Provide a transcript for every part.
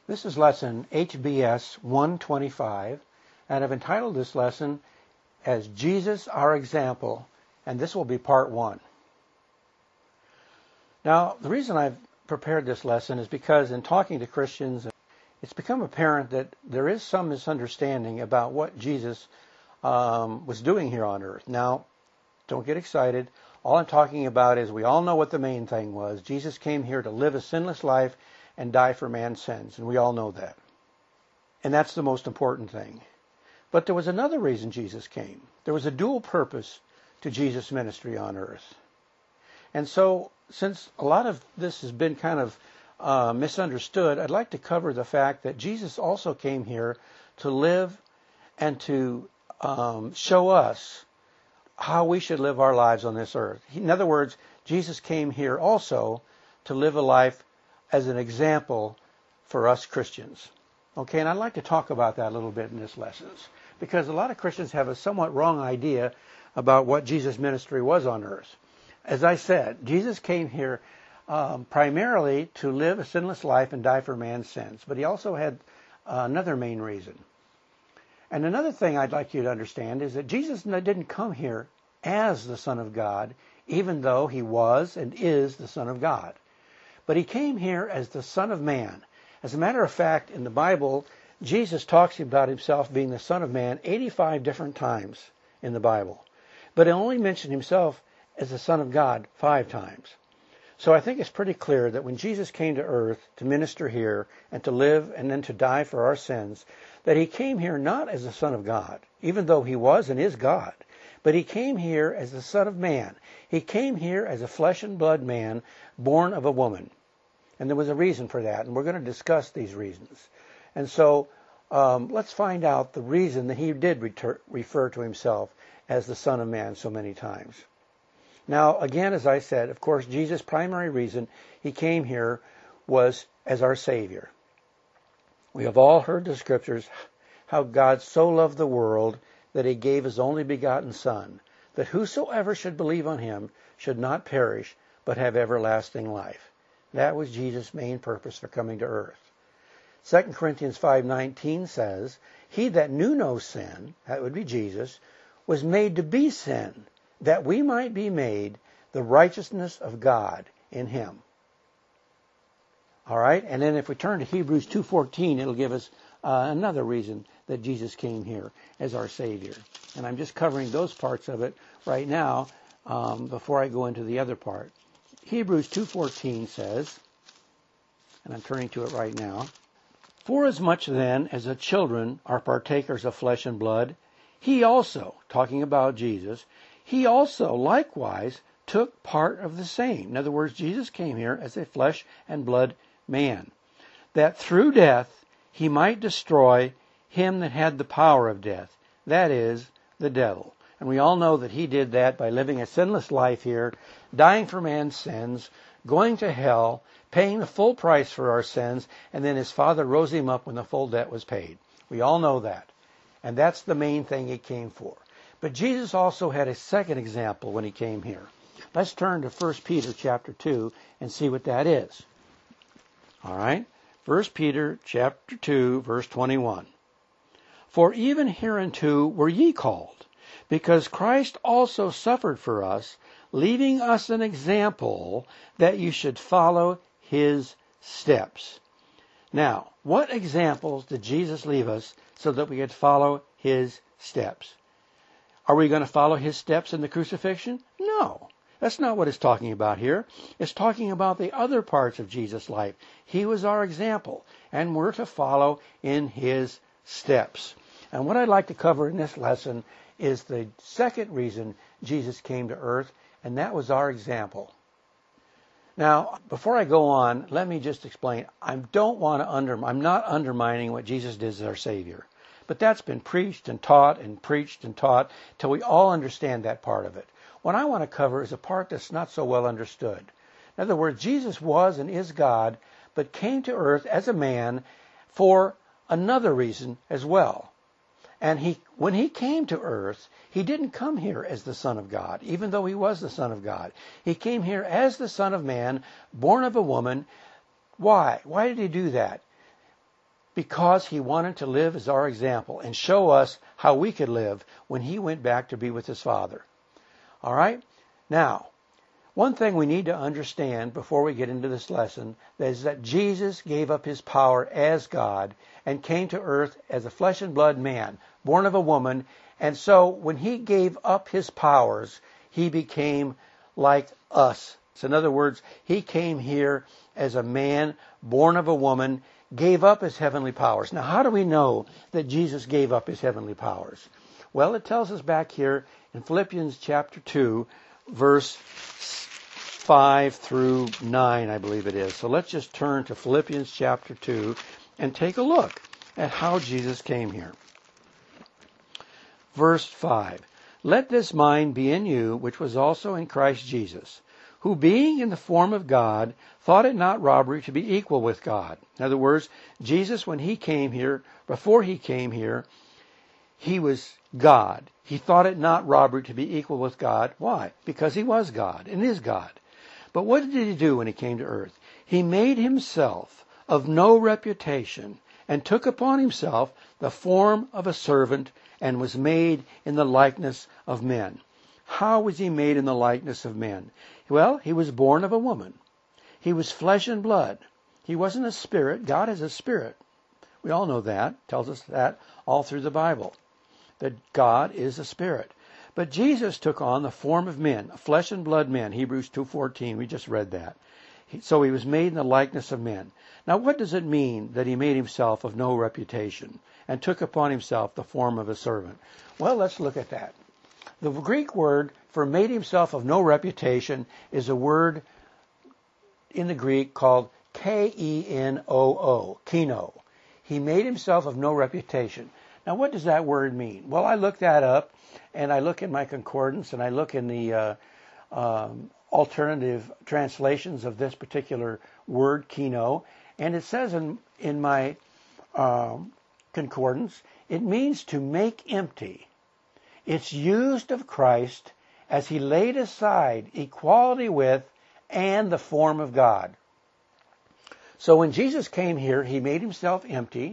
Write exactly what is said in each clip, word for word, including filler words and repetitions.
This is lesson H B S one twenty-five, and I've entitled this lesson as Jesus Our Example, and this will be part one. Now, the reason I've prepared this lesson is because in talking to Christians, it's become apparent that there is some misunderstanding about what Jesus um, was doing here on earth. Now, don't get excited. All I'm talking about is we all know what the main thing was. Jesus came here to live a sinless life and die for man's sins, and we all know that. And that's the most important thing. But there was another reason Jesus came. There was a dual purpose to Jesus' ministry on earth. And so, since a lot of this has been kind of uh, misunderstood, I'd like to cover the fact that Jesus also came here to live and to um, show us how we should live our lives on this earth. In other words, Jesus came here also to live a life as an example for us Christians. Okay, and I'd like to talk about that a little bit in this lesson, because a lot of Christians have a somewhat wrong idea about what Jesus' ministry was on earth. As I said, Jesus came here um, primarily to live a sinless life and die for man's sins, but he also had uh, another main reason. And another thing I'd like you to understand is that Jesus didn't come here as the Son of God, even though he was and is the Son of God. But he came here as the Son of Man. As a matter of fact, in the Bible, Jesus talks about himself being the Son of Man eighty-five different times in the Bible. But he only mentioned himself as the Son of God five times. So I think it's pretty clear that when Jesus came to earth to minister here and to live and then to die for our sins, that he came here not as the Son of God, even though he was and is God, but he came here as the Son of Man. He came here as a flesh and blood man born of a woman. And there was a reason for that, and we're going to discuss these reasons. And so um, let's find out the reason that he did retur- refer to himself as the Son of Man so many times. Now, again, as I said, of course, Jesus' primary reason he came here was as our Savior. We have all heard the scriptures, how God so loved the world that he gave his only begotten Son, that whosoever should believe on him should not perish, but have everlasting life. That was Jesus' main purpose for coming to earth. Second Corinthians five nineteen says, he that knew no sin, that would be Jesus, was made to be sin, that we might be made the righteousness of God in him. All right, and then if we turn to Hebrews two fourteen, it'll give us uh, another reason that Jesus came here as our Savior. And I'm just covering those parts of it right now um, before I go into the other part. Hebrews two fourteen says, and I'm turning to it right now, forasmuch then as the children are partakers of flesh and blood, he also, talking about Jesus, he also likewise took part of the same. In other words, Jesus came here as a flesh and blood man, that through death he might destroy him that had the power of death, that is, the devil. And we all know that he did that by living a sinless life here, dying for man's sins, going to hell, paying the full price for our sins, and then his Father rose him up when the full debt was paid. We all know that. And that's the main thing he came for. But Jesus also had a second example when he came here. Let's turn to First Peter chapter two and see what that is. All right? First Peter chapter two, verse twenty-one. For even hereunto were ye called, because Christ also suffered for us, leaving us an example that you should follow his steps. Now, what examples did Jesus leave us so that we could follow his steps? Are we going to follow his steps in the crucifixion? No. That's not what it's talking about here. It's talking about the other parts of Jesus' life. He was our example, and we're to follow in his steps. And what I'd like to cover in this lesson is the second reason Jesus came to earth, and that was our example. Now, before I go on, let me just explain. I don't want to under, I'm not undermining what Jesus did as our Savior. But that's been preached and taught and preached and taught till we all understand that part of it. What I want to cover is a part that's not so well understood. In other words, Jesus was and is God, but came to earth as a man for another reason as well. And he, when he came to earth, he didn't come here as the Son of God, even though he was the Son of God. He came here as the Son of Man, born of a woman. Why? Why did he do that? because he wanted to live as our example and show us how we could live when he went back to be with his Father. All right? Now, one thing we need to understand before we get into this lesson is that Jesus gave up his power as God and came to earth as a flesh and blood man, born of a woman. And so when he gave up his powers, he became like us. So in other words, he came here as a man, born of a woman, gave up his heavenly powers. Now, how do we know that Jesus gave up his heavenly powers? Well, it tells us back here in Philippians chapter two, verse five through nine, I believe it is. So let's just turn to Philippians chapter two and take a look at how Jesus came here. Verse five, let this mind be in you, which was also in Christ Jesus, who being in the form of God, thought it not robbery to be equal with God. In other words, Jesus, when he came here, before he came here, he was God. He thought it not robbery to be equal with God. Why? Because he was God and is God. But what did he do when he came to earth? He made himself of no reputation and took upon himself the form of a servant and was made in the likeness of men. How was he made in the likeness of men? Well, he was born of a woman. He was flesh and blood. He wasn't a spirit. God is a spirit. We all know that. It tells us that all through the Bible, that God is a spirit. But Jesus took on the form of men, flesh and blood men. Hebrews two fourteen, we just read that. So he was made in the likeness of men. Now, what does it mean that he made himself of no reputation and took upon himself the form of a servant? Well, let's look at that. The Greek word for made himself of no reputation is a word in the Greek called K E N O O, keno. He made himself of no reputation. Now, what does that word mean? Well, I looked that up, and I look in my concordance, and I look in the uh, um, alternative translations of this particular word, keno, and it says in, in my um, concordance, it means to make empty. It's used of Christ as he laid aside equality with and the form of God. So when Jesus came here, he made himself empty.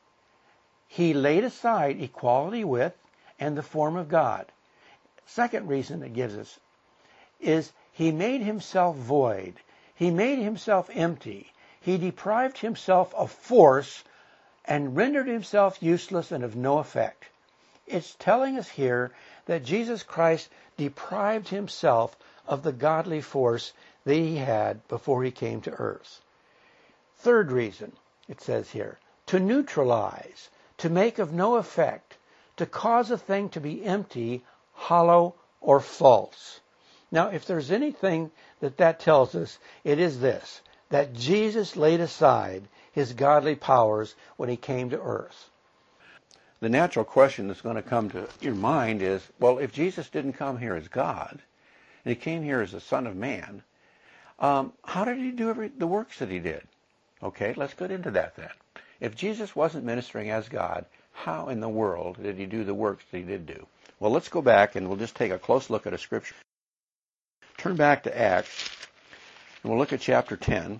He laid aside equality with and the form of God. Second reason it gives us is he made himself void. He made himself empty. He deprived himself of force and rendered himself useless and of no effect. It's telling us here that Jesus Christ deprived himself of the godly force that he had before he came to earth. Third reason, it says here, to neutralize, to make of no effect, to cause a thing to be empty, hollow, or false. Now, if there's anything that that tells us, it is this, that Jesus laid aside his godly powers when he came to earth. The natural question that's going to come to your mind is, well, if Jesus didn't come here as God, and he came here as the Son of Man, um, how did he do every, the works that he did? Okay, let's get into that then. If Jesus wasn't ministering as God, how in the world did he do the works that he did do? Well, let's go back and we'll just take a close look at a scripture. Turn back to Acts, and we'll look at chapter ten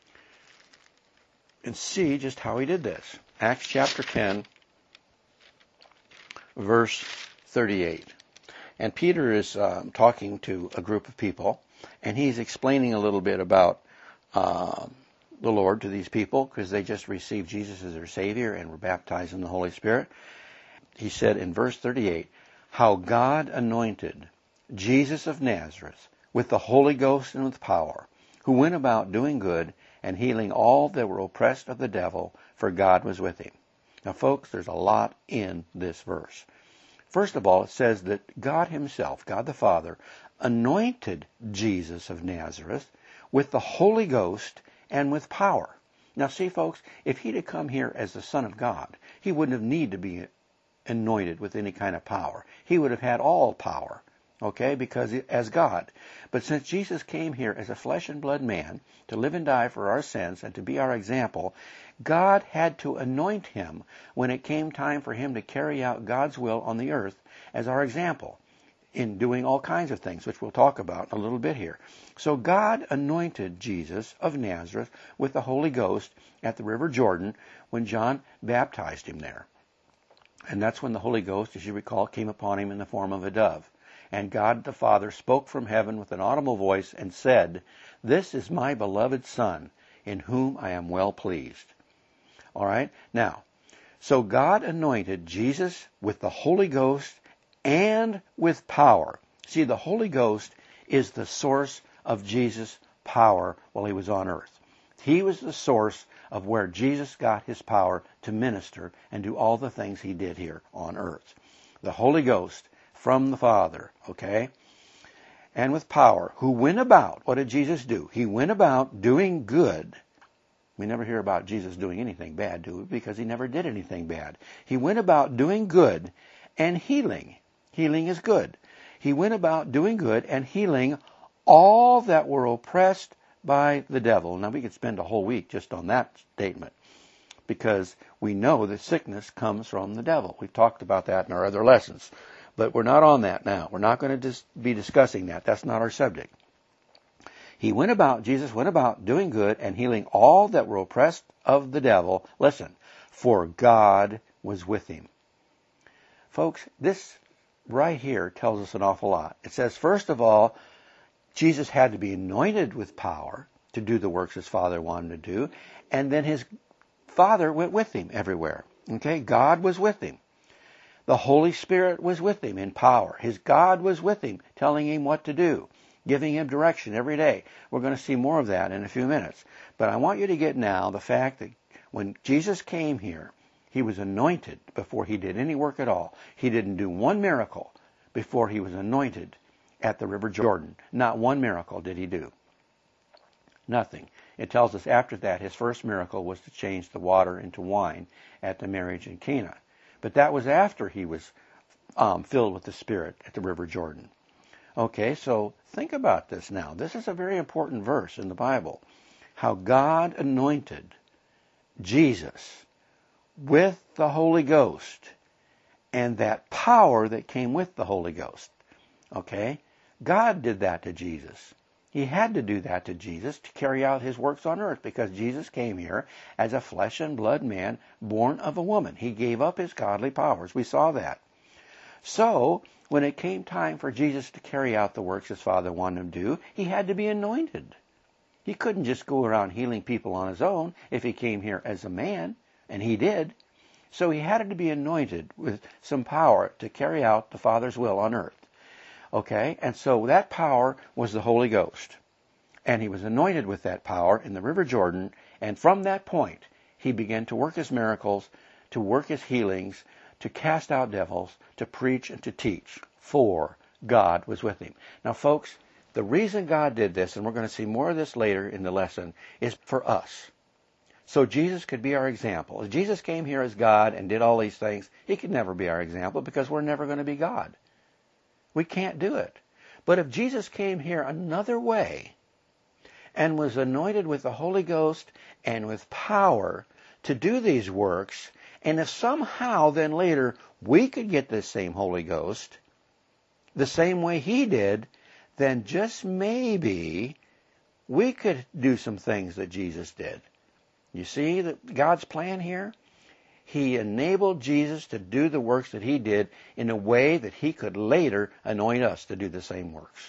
and see just how he did this. Acts chapter ten, verse thirty-eight. And Peter is um, talking to a group of people, and he's explaining a little bit about uh, the Lord to these people because they just received Jesus as their Savior and were baptized in the Holy Spirit. He said in verse thirty-eight, how God anointed Jesus of Nazareth with the Holy Ghost and with power, who went about doing good and healing all that were oppressed of the devil, for God was with him. Now, folks, there's a lot in this verse. First of all, it says that God himself, God the Father, anointed Jesus of Nazareth with the Holy Ghost and with power. Now, see, folks, if he'd have come here as the Son of God, he wouldn't have needed to be anointed with any kind of power. He would have had all power, okay, because as God. But since Jesus came here as a flesh and blood man to live and die for our sins and to be our example, God had to anoint him when it came time for him to carry out God's will on the earth as our example. in doing all kinds of things, which we'll talk about in a little bit here. So God anointed Jesus of Nazareth with the Holy Ghost at the River Jordan when John baptized him there. And that's when the Holy Ghost, as you recall, came upon him in the form of a dove. And God the Father spoke from heaven with an audible voice and said, "This is my beloved Son, in whom I am well pleased." All right? Now, so God anointed Jesus with the Holy Ghost and with power. See, the Holy Ghost is the source of Jesus' power while he was on earth. He was the source of where Jesus got his power to minister and do all the things he did here on earth. The Holy Ghost from the Father, okay? And with power, who went about, what did Jesus do? He went about doing good. We never hear about Jesus doing anything bad, do we? Because he never did anything bad. He went about doing good and healing. Healing is good. He went about doing good and healing all that were oppressed by the devil. Now, we could spend a whole week just on that statement because we know that sickness comes from the devil. We've talked about that in our other lessons, but we're not on that now. We're not going to dis- be discussing that. That's not our subject. He went about, Jesus went about doing good and healing all that were oppressed of the devil. Listen, for God was with him. Folks, this right here tells us an awful lot. It says, first of all, Jesus had to be anointed with power to do the works his Father wanted to do, and then his Father went with him everywhere. Okay, God was with him. The Holy Spirit was with him in power. His God was with him, telling him what to do, giving him direction every day. We're going to see more of that in a few minutes. But I want you to get now the fact that when Jesus came here, he was anointed before he did any work at all. He didn't do one miracle before he was anointed at the River Jordan. Not one miracle did he do. Nothing. It tells us after that his first miracle was to change the water into wine at the marriage in Cana. But that was after he was um, filled with the Spirit at the River Jordan. Okay, so think about this now. This is a very important verse in the Bible. How God anointed Jesus with the Holy Ghost and that power that came with the Holy Ghost. Okay? God did that to Jesus. He had to do that to Jesus to carry out his works on earth because Jesus came here as a flesh and blood man born of a woman. He gave up his godly powers. We saw that. So, when it came time for Jesus to carry out the works his Father wanted him to do, he had to be anointed. He couldn't just go around healing people on his own if he came here as a man, and he did. So he had to be anointed with some power to carry out the Father's will on earth. Okay, and so that power was the Holy Ghost. And he was anointed with that power in the River Jordan, and from that point, he began to work his miracles, to work his healings, to cast out devils, to preach and to teach, for God was with him. Now, folks, the reason God did this, and we're going to see more of this later in the lesson, is for us. So Jesus could be our example. If Jesus came here as God and did all these things, he could never be our example because we're never going to be God. We can't do it. But if Jesus came here another way and was anointed with the Holy Ghost and with power to do these works, and if somehow then later we could get this same Holy Ghost the same way he did, then just maybe we could do some things that Jesus did. You see that God's plan here? He enabled Jesus to do the works that he did in a way that he could later anoint us to do the same works.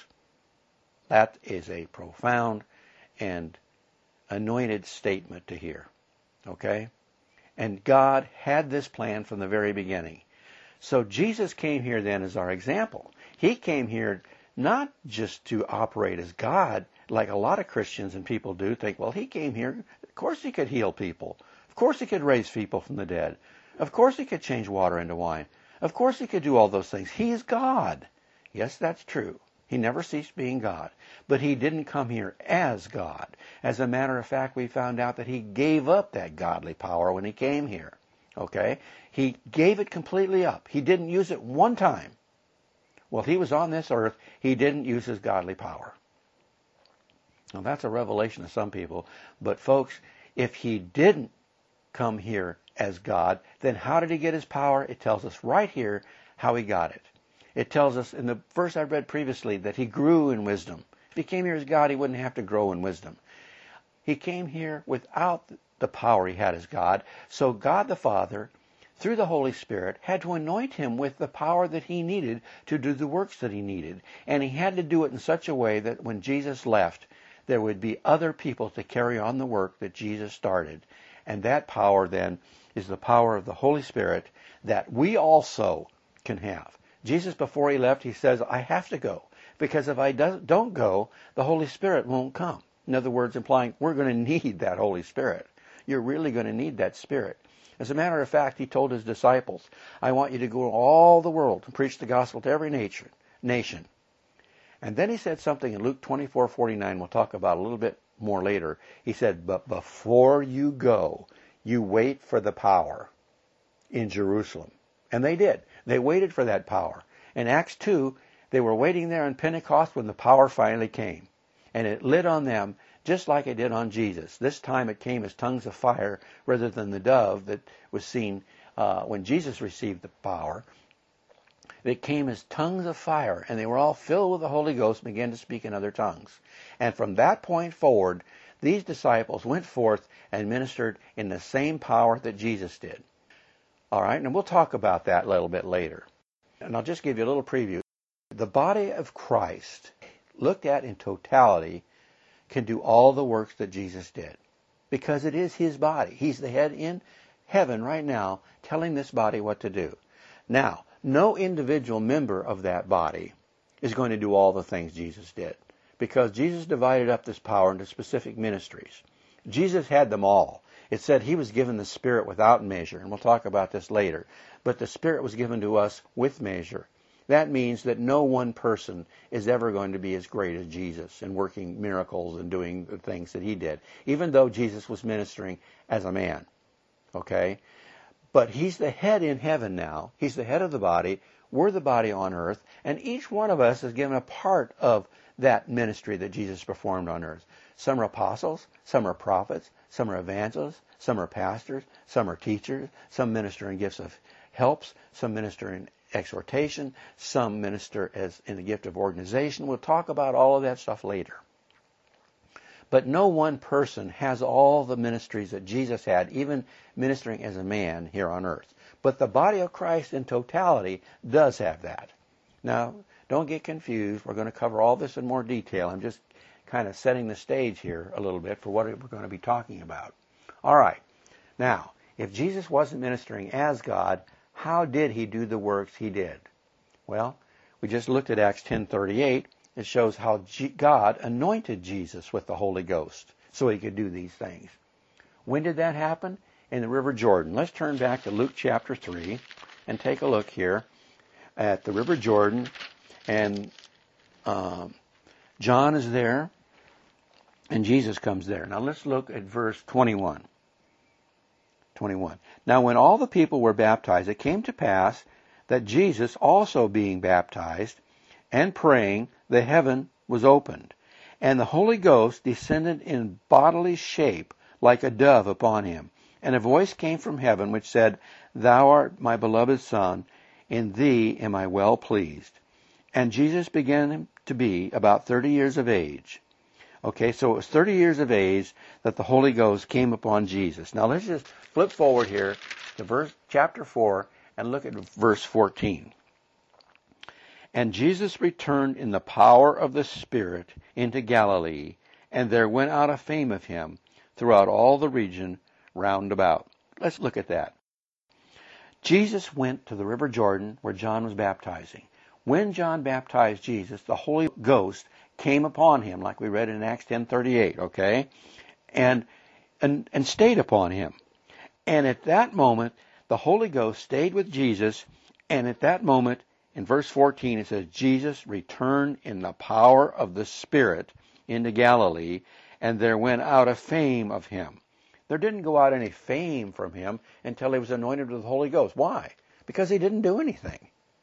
That is a profound and anointed statement to hear. Okay? And God had this plan from the very beginning. So Jesus came here then as our example. He came here not just to operate as God, like a lot of Christians and people do, think, well, he came here, of course he could heal people. Of course he could raise people from the dead. Of course he could change water into wine. Of course he could do all those things. He is God. Yes, that's true. He never ceased being God. But he didn't come here as God. As a matter of fact, we found out that he gave up that godly power when he came here. Okay? He gave it completely up. He didn't use it one time. While he was on this earth, he didn't use his godly power. Now, that's a revelation to some people. But folks, if he didn't come here as God, then how did he get his power? It tells us right here how he got it. it tells us in the verse I read previously that he grew in wisdom. If he came here as God, he wouldn't have to grow in wisdom. He came here without the power he had as God. So God the Father, through the Holy Spirit, had to anoint him with the power that he needed to do the works that he needed. And he had to do it in such a way that when Jesus left, there would be other people to carry on the work that Jesus started. And that power then is the power of the Holy Spirit that we also can have. Jesus, before he left, he says, I have to go, because if I don't go, the Holy Spirit won't come. In other words, implying we're going to need that Holy Spirit. You're really going to need that Spirit. As a matter of fact, he told his disciples, I want you to go to all the world and preach the gospel to every nation. nation. And then he said something in Luke twenty-four forty-nine, we'll talk about a little bit more later. He said, but before you go, you wait for the power in Jerusalem. And they did. They waited for that power. In Acts two, they were waiting there on Pentecost when the power finally came. And it lit on them just like it did on Jesus. This time it came as tongues of fire rather than the dove that was seen uh, when Jesus received the power. It came as tongues of fire, and they were all filled with the Holy Ghost and began to speak in other tongues. And from that point forward, these disciples went forth and ministered in the same power that Jesus did. All right, and we'll talk about that a little bit later. And I'll just give you a little preview. The body of Christ, looked at in totality, can do all the works that Jesus did, because it is his body. He's the head in heaven right now, telling this body what to do. Now, no individual member of that body is going to do all the things Jesus did, because Jesus divided up this power into specific ministries. Jesus had them all. It said he was given the Spirit without measure, and we'll talk about this later. But the Spirit was given to us with measure. That means that no one person is ever going to be as great as Jesus in working miracles and doing the things that he did, even though Jesus was ministering as a man. Okay? But he's the head in heaven now. He's the head of the body. We're the body on earth. And each one of us is given a part of that ministry that Jesus performed on earth. Some are apostles, some are prophets, some are evangelists, some are pastors, some are teachers, some minister in gifts of helps, some minister in exhortation, some minister as in the gift of organization. We'll talk about all of that stuff later. But no one person has all the ministries that Jesus had, even ministering as a man here on earth. But the body of Christ in totality does have that. Now, don't get confused. We're going to cover all this in more detail. I'm just kind of setting the stage here a little bit for what we're going to be talking about. All right. Now, if Jesus wasn't ministering as God, how did he do the works he did? Well, we just looked at Acts ten thirty-eight. It shows how God anointed Jesus with the Holy Ghost so he could do these things. When did that happen? In the River Jordan. Let's turn back to Luke chapter three and take a look here at the River Jordan. And um, John is there, and Jesus comes there. Now let's look at verse twenty-one. twenty-one. Now when all the people were baptized, it came to pass that Jesus also being baptized and praying, the heaven was opened, and the Holy Ghost descended in bodily shape like a dove upon him. And a voice came from heaven which said, Thou art my beloved Son, in thee am I well pleased. And Jesus began to be about thirty years of age. Okay, so it was thirty years of age that the Holy Ghost came upon Jesus. Now let's just flip forward here to verse chapter four and look at verse fourteen. And Jesus returned in the power of the Spirit into Galilee, and there went out a fame of him throughout all the region round about. Let's look at that. Jesus went to the River Jordan where John was baptizing. When John baptized Jesus, the Holy Ghost came upon him, like we read in Acts ten thirty-eight, okay? And, and, and stayed upon him. And at that moment, the Holy Ghost stayed with Jesus, and at that moment, in verse fourteen, it says, Jesus returned in the power of the Spirit into Galilee, and there went out a fame of him. There didn't go out any fame from him until he was anointed with the Holy Ghost. Why? Because he didn't do anything.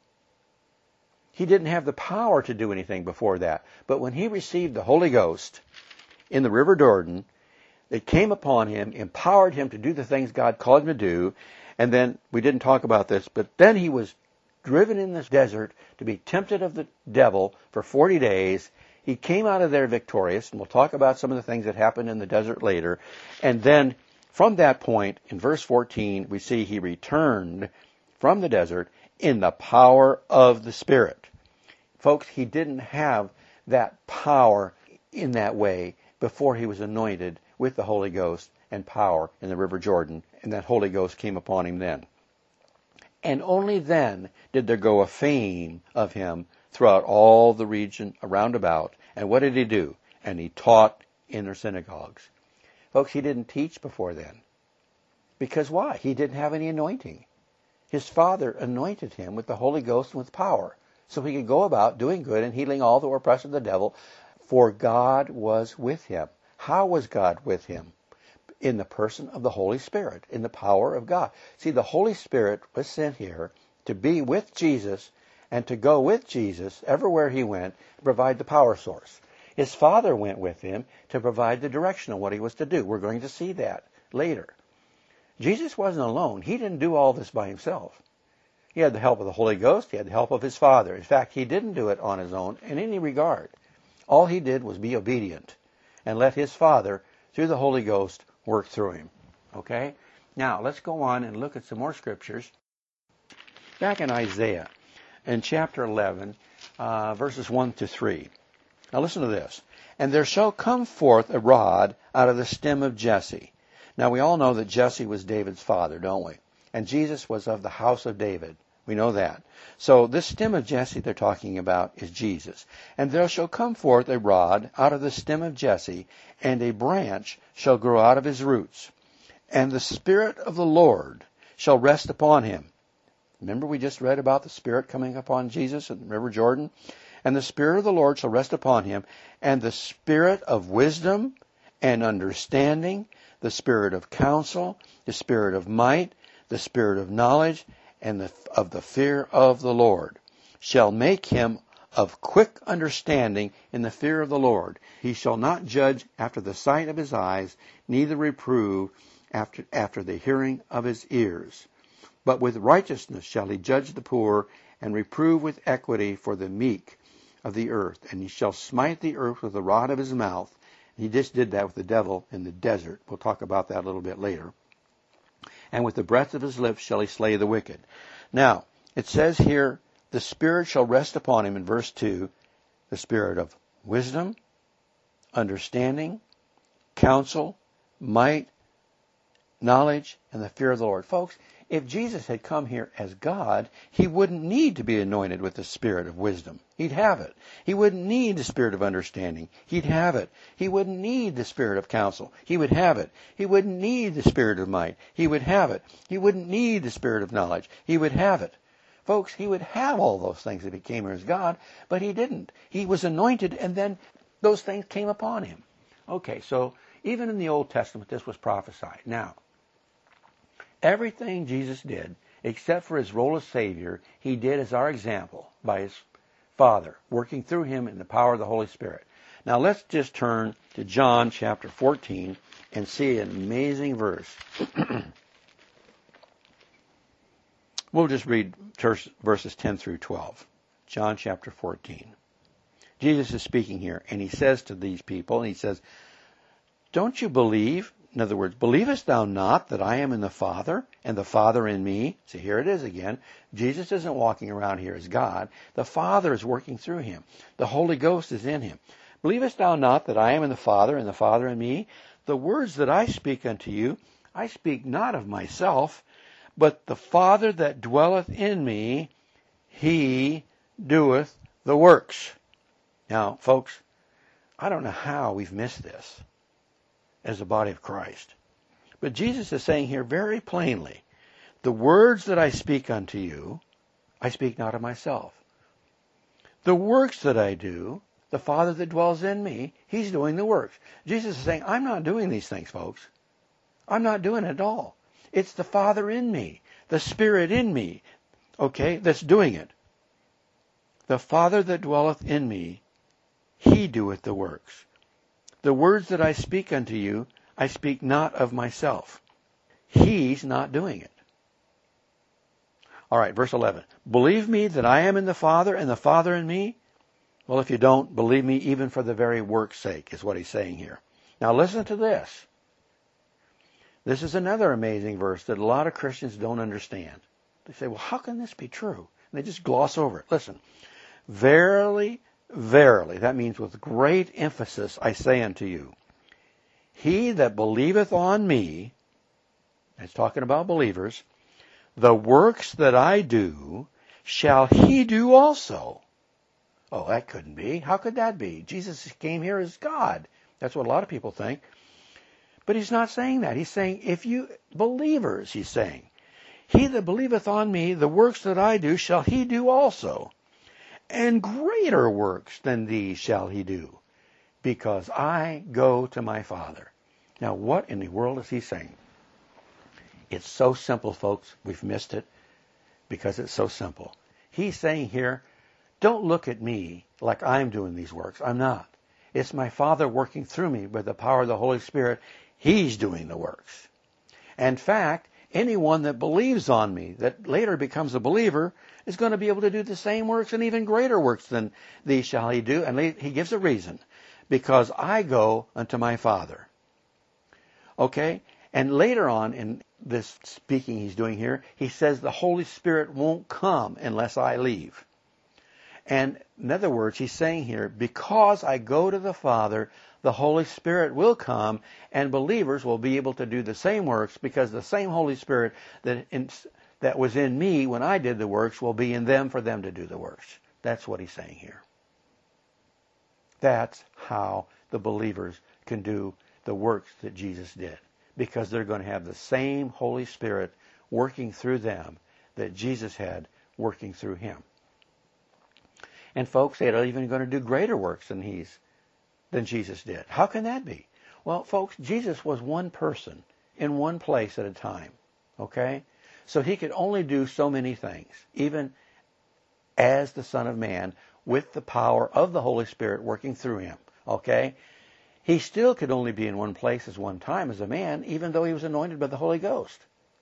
He didn't have the power to do anything before that. But when he received the Holy Ghost in the River Jordan, it came upon him, empowered him to do the things God called him to do. And then, we didn't talk about this, but then he was driven in this desert to be tempted of the devil for forty days. He came out of there victorious, and we'll talk about some of the things that happened in the desert later. And then from that point, in verse fourteen, we see he returned from the desert in the power of the Spirit. Folks, he didn't have that power in that way before he was anointed with the Holy Ghost and power in the River Jordan, and that Holy Ghost came upon him then. And only then did there go a fame of him throughout all the region around about. And what did he do? And he taught in their synagogues. Folks, he didn't teach before then. Because why? He didn't have any anointing. His Father anointed him with the Holy Ghost and with power, so he could go about doing good and healing all that were oppressed of the devil, for God was with him. How was God with him? In the person of the Holy Spirit, in the power of God. See, the Holy Spirit was sent here to be with Jesus and to go with Jesus everywhere he went to provide the power source. His Father went with him to provide the direction of what he was to do. We're going to see that later. Jesus wasn't alone. He didn't do all this by himself. He had the help of the Holy Ghost. He had the help of his Father. In fact, he didn't do it on his own in any regard. All he did was be obedient and let his Father, through the Holy Ghost, work through him. Okay? Now, let's go on and look at some more scriptures. Back in Isaiah, in chapter eleven, uh, verses one to three. Now listen to this. And there shall come forth a rod out of the stem of Jesse. Now we all know that Jesse was David's father, don't we? And Jesus was of the house of David. We know that. So this stem of Jesse they're talking about is Jesus. And there shall come forth a rod out of the stem of Jesse, and a branch shall grow out of his roots. And the Spirit of the Lord shall rest upon him. Remember we just read about the Spirit coming upon Jesus in the River Jordan? And the Spirit of the Lord shall rest upon him, and the Spirit of wisdom and understanding, the Spirit of counsel, the Spirit of might, the Spirit of knowledge, and the, of the fear of the Lord, shall make him of quick understanding in the fear of the Lord. He shall not judge after the sight of his eyes, neither reprove after, after the hearing of his ears. But with righteousness shall he judge the poor, and reprove with equity for the meek of the earth. And he shall smite the earth with the rod of his mouth. He just did that with the devil in the desert. We'll talk about that a little bit later. And with the breath of his lips shall he slay the wicked. Now, it says here, the Spirit shall rest upon him in verse two, the Spirit of wisdom, understanding, counsel, might, knowledge, and the fear of the Lord. Folks, if Jesus had come here as God, he wouldn't need to be anointed with the Spirit of wisdom. He'd have it. He wouldn't need the Spirit of understanding. He'd have it. He wouldn't need the Spirit of counsel. He would have it. He wouldn't need the Spirit of might. He would have it. He wouldn't need the Spirit of knowledge. He would have it. Folks, he would have all those things if he came here as God, but he didn't. He was anointed, and then those things came upon him. Okay, so even in the Old Testament, this was prophesied. Now, everything Jesus did, except for his role as Savior, he did as our example by his Father, working through him in the power of the Holy Spirit. Now let's just turn to John chapter fourteen and see an amazing verse. We'll just read verses ten through twelve. John chapter fourteen. Jesus is speaking here, and he says to these people, and he says, don't you believe? In other words, believest thou not that I am in the Father, and the Father in me? See, here it is again. Jesus isn't walking around here as God. The Father is working through him. The Holy Ghost is in him. Believest thou not that I am in the Father, and the Father in me? The words that I speak unto you, I speak not of myself, but the Father that dwelleth in me, he doeth the works. Now, folks, I don't know how we've missed this as the body of Christ. But Jesus is saying here very plainly, the words that I speak unto you, I speak not of myself. The works that I do, the Father that dwells in me, he's doing the works. Jesus is saying, I'm not doing these things, folks. I'm not doing it at all. It's the Father in me, the Spirit in me, okay, that's doing it. The Father that dwelleth in me, he doeth the works. The words that I speak unto you, I speak not of myself. He's not doing it. All right, verse eleven. Believe me that I am in the Father and the Father in me? Well, if you don't, believe me even for the very work's sake, is what he's saying here. Now listen to this. This is another amazing verse that a lot of Christians don't understand. They say, well, how can this be true? And they just gloss over it. Listen. Verily, verily, that means with great emphasis, I say unto you, he that believeth on me, that's talking about believers, the works that I do, shall he do also. Oh, that couldn't be. How could that be? Jesus came here as God. That's what a lot of people think. But he's not saying that. He's saying, if you, believers, he's saying, he that believeth on me, the works that I do, shall he do also. And greater works than these shall he do, because I go to my Father. Now, what in the world is he saying? It's so simple, folks. We've missed it because it's so simple. He's saying here, don't look at me like I'm doing these works. I'm not. It's my Father working through me by the power of the Holy Spirit. He's doing the works. In fact, anyone that believes on me, that later becomes a believer, is going to be able to do the same works and even greater works than these shall he do. And he gives a reason. Because I go unto my Father. Okay? And later on in this speaking he's doing here, he says the Holy Spirit won't come unless I leave. And in other words, he's saying here, because I go to the Father, the Holy Spirit will come, and believers will be able to do the same works, because the same Holy Spirit that in, that was in me when I did the works will be in them for them to do the works. That's what he's saying here. That's how the believers can do the works that Jesus did, because they're going to have the same Holy Spirit working through them that Jesus had working through him. And folks, they're even going to do greater works than he's than Jesus did. How can that be? Well, folks, Jesus was one person in one place at a time. Okay? So he could only do so many things, even as the Son of Man, with the power of the Holy Spirit working through him. Okay? He still could only be in one place at one time as a man, even though he was anointed by the Holy Ghost.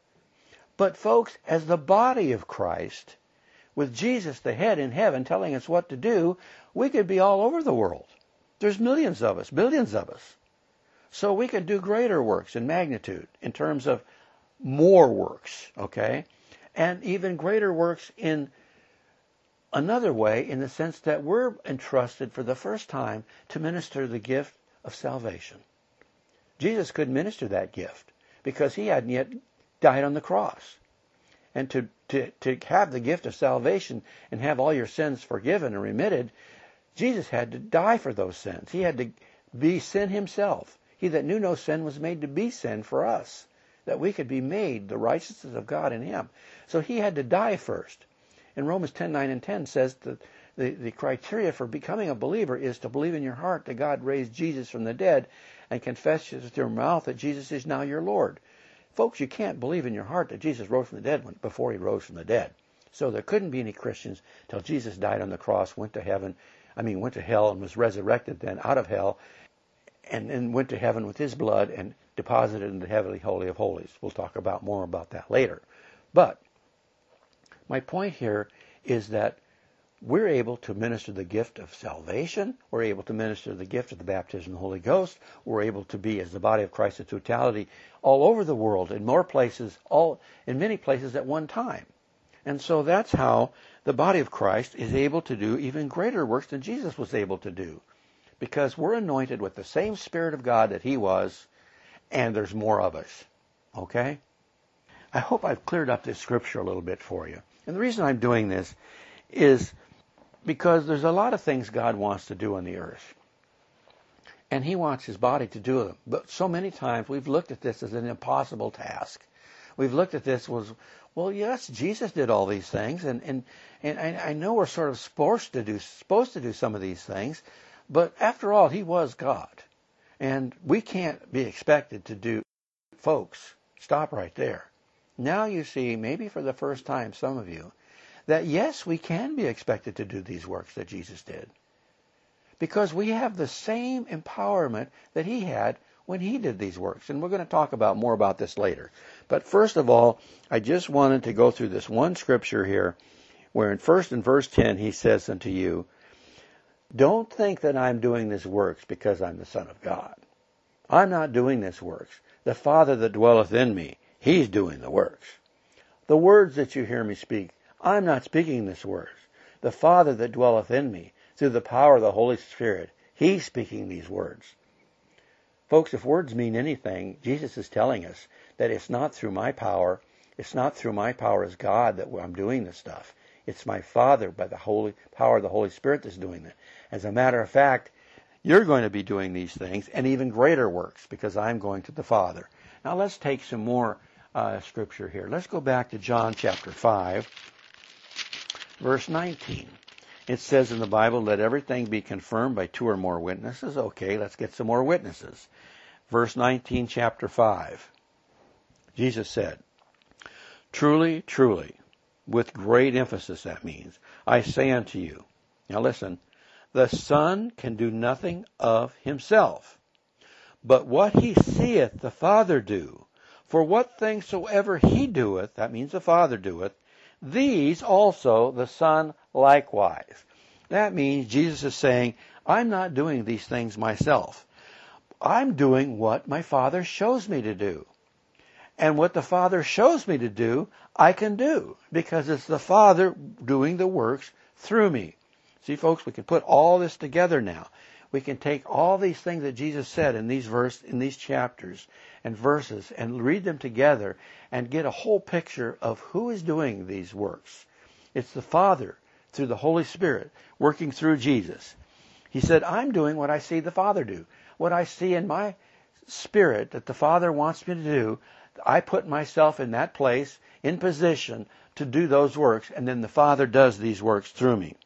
But folks, as the body of Christ, with Jesus the head in heaven telling us what to do, we could be all over the world. There's millions of us, billions of us. So we could do greater works in magnitude, in terms of more works, okay? And even greater works in another way, in the sense that we're entrusted for the first time to minister the gift of salvation. Jesus could minister that gift because he hadn't yet died on the cross. And to, to, to have the gift of salvation and have all your sins forgiven and remitted, Jesus had to die for those sins. He had to be sin himself. He that knew no sin was made to be sin for us, that we could be made the righteousness of God in him. So he had to die first. And Romans ten, nine and ten says that the, the criteria for becoming a believer is to believe in your heart that God raised Jesus from the dead and confess with your mouth that Jesus is now your Lord. Folks, you can't believe in your heart that Jesus rose from the dead before he rose from the dead. So there couldn't be any Christians till Jesus died on the cross, went to heaven, I mean went to hell and was resurrected then out of hell, and then went to heaven with his blood and deposited in the heavenly holy of holies. We'll talk about more about that later. But my point here is that we're able to minister the gift of salvation. We're able to minister the gift of the baptism of the Holy Ghost. We're able to be, as the body of Christ in totality, all over the world, in more places, all in many places at one time. And so that's how the body of Christ is able to do even greater works than Jesus was able to do. Because we're anointed with the same Spirit of God that he was, and there's more of us. Okay? I hope I've cleared up this scripture a little bit for you. And the reason I'm doing this is because there's a lot of things God wants to do on the earth. And he wants his body to do them. But so many times we've looked at this as an impossible task. We've looked at this as, well, yes, Jesus did all these things. And, and, and I know we're sort of supposed to do, supposed to do some of these things. But after all, he was God. And we can't be expected to do, folks, stop right there. Now you see, maybe for the first time, some of you, that yes, we can be expected to do these works that Jesus did. Because we have the same empowerment that he had when he did these works. And we're going to talk about more about this later. But first of all, I just wanted to go through this one scripture here where in first in verse ten he says unto you, don't think that I'm doing this works because I'm the Son of God. I'm not doing this works. The Father that dwelleth in me, He's doing the works. The words that you hear me speak, I'm not speaking this words. The Father that dwelleth in me, through the power of the Holy Spirit, He's speaking these words. Folks, if words mean anything, Jesus is telling us that it's not through my power, it's not through my power as God that I'm doing this stuff. It's my Father by the holy power of the Holy Spirit that's doing it. As a matter of fact, you're going to be doing these things and even greater works because I'm going to the Father. Now let's take some more uh, scripture here. Let's go back to John chapter five, verse nineteen. It says in the Bible, let everything be confirmed by two or more witnesses. Okay, let's get some more witnesses. Verse nineteen, chapter five. Jesus said, truly, truly, with great emphasis that means, I say unto you. Now listen, the Son can do nothing of himself, but what he seeth the Father do. For what things soever he doeth, that means the Father doeth, these also the Son likewise. That means Jesus is saying, I'm not doing these things myself. I'm doing what my Father shows me to do. And what the Father shows me to do, I can do, because it's the Father doing the works through me. See, folks, we can put all this together now. We can take all these things that Jesus said in these verse, in these chapters and verses and read them together and get a whole picture of who is doing these works. It's the Father through the Holy Spirit working through Jesus. He said, I'm doing what I see the Father do. What I see in my spirit that the Father wants me to do, I put myself in that place, in position to do those works, and then the Father does these works through me.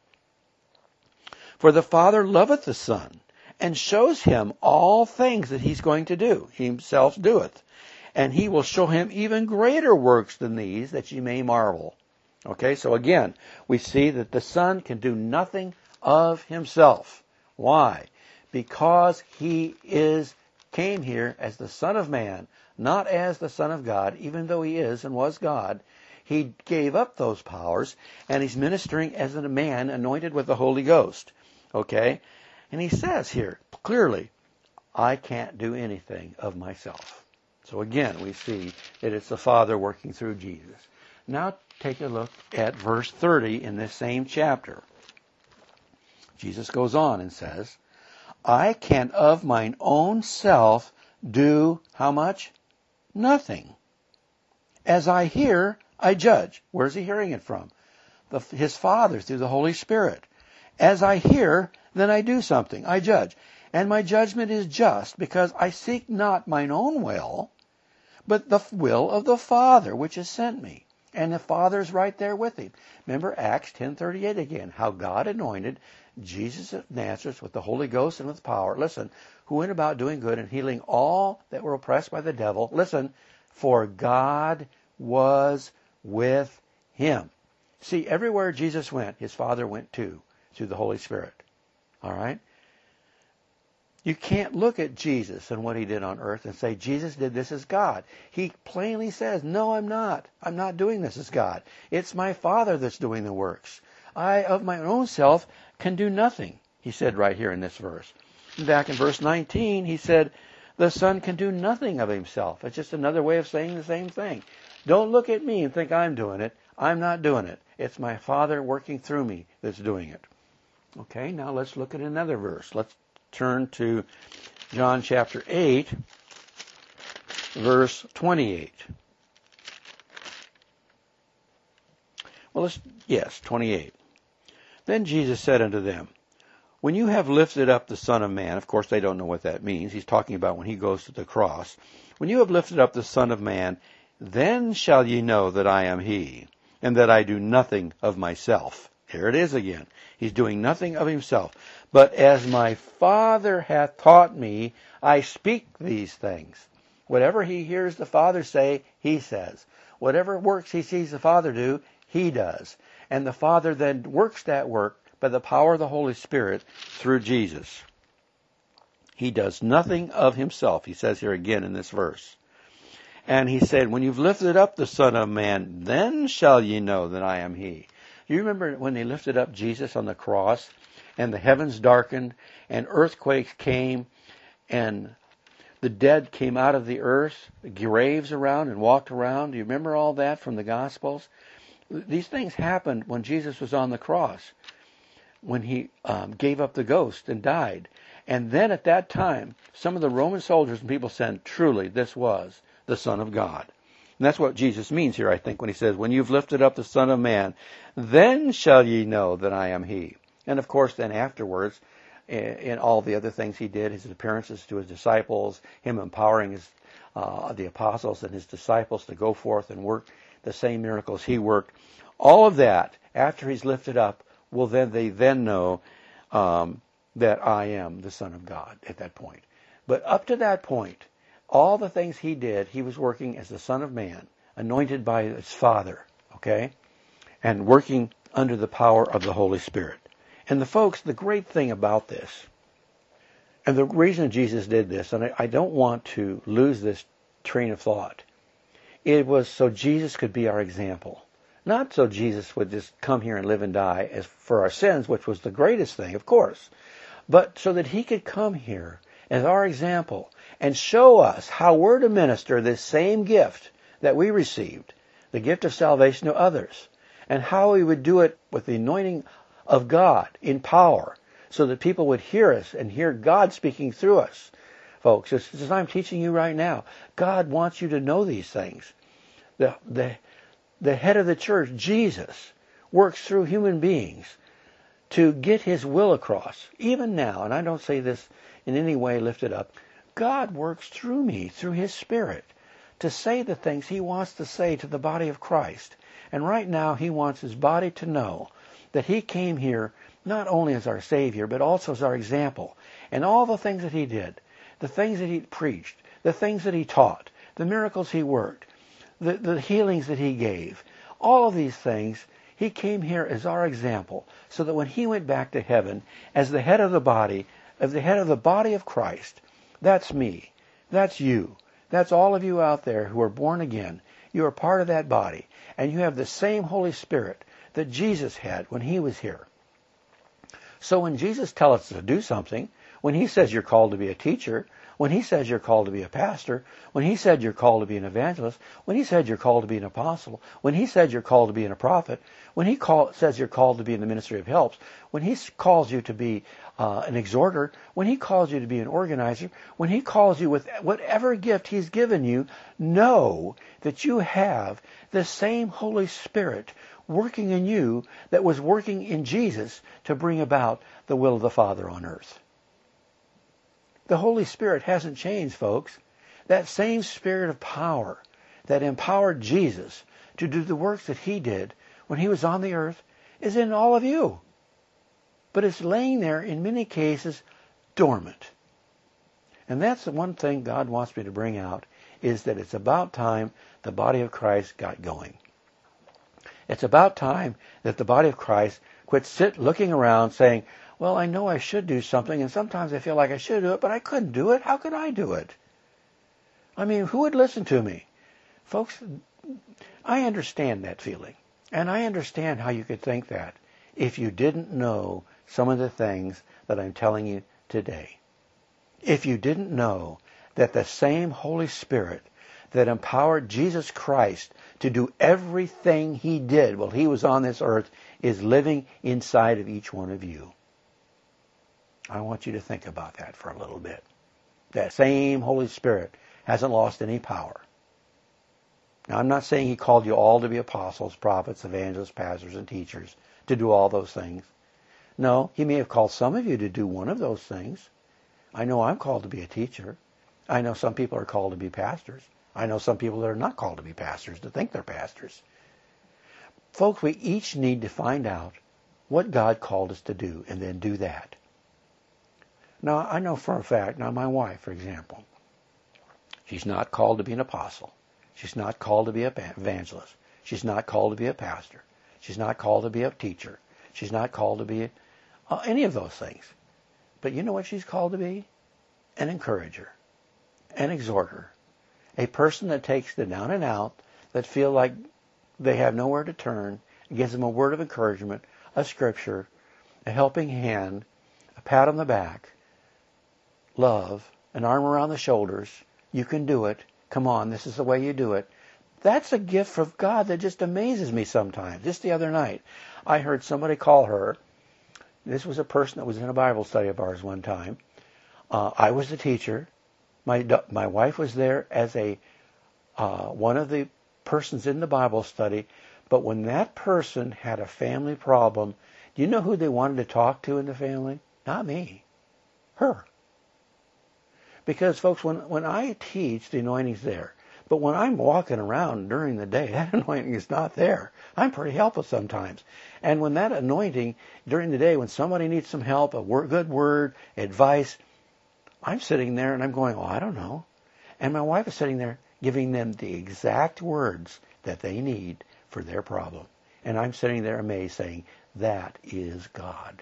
For the Father loveth the Son, and shows him all things that he's going to do. He himself doeth. And he will show him even greater works than these, that ye may marvel. Okay, so again, we see that the Son can do nothing of himself. Why? Because he is came here as the Son of Man, not as the Son of God, even though he is and was God. He gave up those powers, and he's ministering as a man anointed with the Holy Ghost. Okay? And he says here, clearly, I can't do anything of myself. So again, we see that it's the Father working through Jesus. Now take a look at verse thirty in this same chapter. Jesus goes on and says, I can of mine own self do how much? Nothing. As I hear, I judge. Where's he hearing it from? The, his Father through the Holy Spirit. As I hear, then I do something. I judge. And my judgment is just, because I seek not mine own will, but the will of the Father which has sent me. And the Father's right there with him. Remember Acts ten thirty-eight again, how God anointed Jesus of Nazareth with the Holy Ghost and with power. Listen, who went about doing good and healing all that were oppressed by the devil. Listen, for God was with him. See, everywhere Jesus went, his Father went too, through the Holy Spirit. All right? You can't look at Jesus and what he did on earth and say, Jesus did this as God. He plainly says, no, I'm not. I'm not doing this as God. It's my Father that's doing the works. I, of my own self, can do nothing, he said right here in this verse. Back in verse nineteen, he said, the Son can do nothing of himself. It's just another way of saying the same thing. Don't look at me and think I'm doing it. I'm not doing it. It's my Father working through me that's doing it. Okay, now let's look at another verse. Let's turn to John chapter eight, verse twenty-eight. Well, let's, yes, twenty-eight. Then Jesus said unto them, when you have lifted up the Son of Man, of course they don't know what that means. He's talking about when he goes to the cross. When you have lifted up the Son of Man, then shall ye know that I am he, and that I do nothing of myself. Here it is again. He's doing nothing of himself. But as my Father hath taught me, I speak these things. Whatever he hears the Father say, he says. Whatever works he sees the Father do, he does. And the Father then works that work by the power of the Holy Spirit through Jesus. He does nothing of himself, he says here again in this verse. And he said, when you've lifted up the Son of Man, then shall ye know that I am he. Do you remember when they lifted up Jesus on the cross and the heavens darkened and earthquakes came and the dead came out of the earth, graves around and walked around? Do you remember all that from the Gospels? These things happened when Jesus was on the cross, when he um, gave up the ghost and died. And then at that time, some of the Roman soldiers and people said, truly, this was the Son of God. And that's what Jesus means here, I think, when he says, when you've lifted up the Son of Man, then shall ye know that I am he. And of course, then afterwards, in all the other things he did, his appearances to his disciples, him empowering his, uh, the apostles and his disciples to go forth and work the same miracles he worked, all of that, after he's lifted up, will then they then know um, that I am the Son of God at that point. But up to that point, all the things he did, he was working as the Son of Man, anointed by his Father, okay, and working under the power of the Holy Spirit. And the folks, the great thing about this, and the reason Jesus did this, and I, I don't want to lose this train of thought, it was so Jesus could be our example. Not so Jesus would just come here and live and die as for our sins, which was the greatest thing, of course, but so that he could come here as our example and show us how we're to minister this same gift that we received, the gift of salvation, to others, and how we would do it with the anointing of God in power, so that people would hear us and hear God speaking through us. Folks, just as I'm teaching you right now, God wants you to know these things. The, the, the head of the church, Jesus, works through human beings to get his will across. Even now, and I don't say this in any way lifted up, God works through me, through his Spirit, to say the things he wants to say to the body of Christ. And right now, he wants his body to know that he came here not only as our Savior, but also as our example. And all the things that he did, the things that he preached, the things that he taught, the miracles he worked, the, the healings that he gave, all of these things, he came here as our example, so that when he went back to heaven as the head of the body, as the head of the body of Christ, that's me, that's you, that's all of you out there who are born again. You are part of that body, and you have the same Holy Spirit that Jesus had when he was here. So when Jesus tells us to do something, when he says you're called to be a teacher, when he says you're called to be a pastor, when he said you're called to be an evangelist, when he said you're called to be an apostle, when he said you're called to be a prophet, when he call, says you're called to be in the ministry of helps, when he calls you to be uh, an exhorter, when he calls you to be an organizer, when he calls you with whatever gift he's given you, know that you have the same Holy Spirit working in you that was working in Jesus to bring about the will of the Father on earth. The Holy Spirit hasn't changed, folks. That same Spirit of power that empowered Jesus to do the works that he did when he was on the earth is in all of you. But it's laying there, in many cases, dormant. And that's the one thing God wants me to bring out, is that it's about time the body of Christ got going. It's about time that the body of Christ quit sit looking around saying, well, I know I should do something, and sometimes I feel like I should do it, but I couldn't do it. How could I do it? I mean, who would listen to me? Folks, I understand that feeling, and I understand how you could think that if you didn't know some of the things that I'm telling you today. If you didn't know that the same Holy Spirit that empowered Jesus Christ to do everything he did while he was on this earth is living inside of each one of you. I want you to think about that for a little bit. That same Holy Spirit hasn't lost any power. Now, I'm not saying he called you all to be apostles, prophets, evangelists, pastors, and teachers, to do all those things. No, he may have called some of you to do one of those things. I know I'm called to be a teacher. I know some people are called to be pastors. I know some people that are not called to be pastors, to think they're pastors. Folks, we each need to find out what God called us to do and then do that. Now, I know for a fact, now my wife, for example, she's not called to be an apostle. She's not called to be an evangelist. She's not called to be a pastor. She's not called to be a teacher. She's not called to be uh, any of those things. But you know what she's called to be? An encourager, an exhorter, A person that takes the down and out, that feel like they have nowhere to turn, gives them a word of encouragement, a scripture, a helping hand, a pat on the back, love, an arm around the shoulders. You can do it. Come on, this is the way you do it. That's a gift from God that just amazes me sometimes. Just the other night, I heard somebody call her. This was a person that was in a Bible study of ours one time. Uh, I was the teacher. My my wife was there as a uh, one of the persons in the Bible study. But when that person had a family problem, do you know who they wanted to talk to in the family? Not me. Her. Because, folks, when, when I teach, the anointing's there. But when I'm walking around during the day, that anointing is not there. I'm pretty helpless sometimes. And when that anointing, during the day, when somebody needs some help, a word, good word, advice, I'm sitting there and I'm going, oh, I don't know. And my wife is sitting there giving them the exact words that they need for their problem. And I'm sitting there amazed saying, that is God.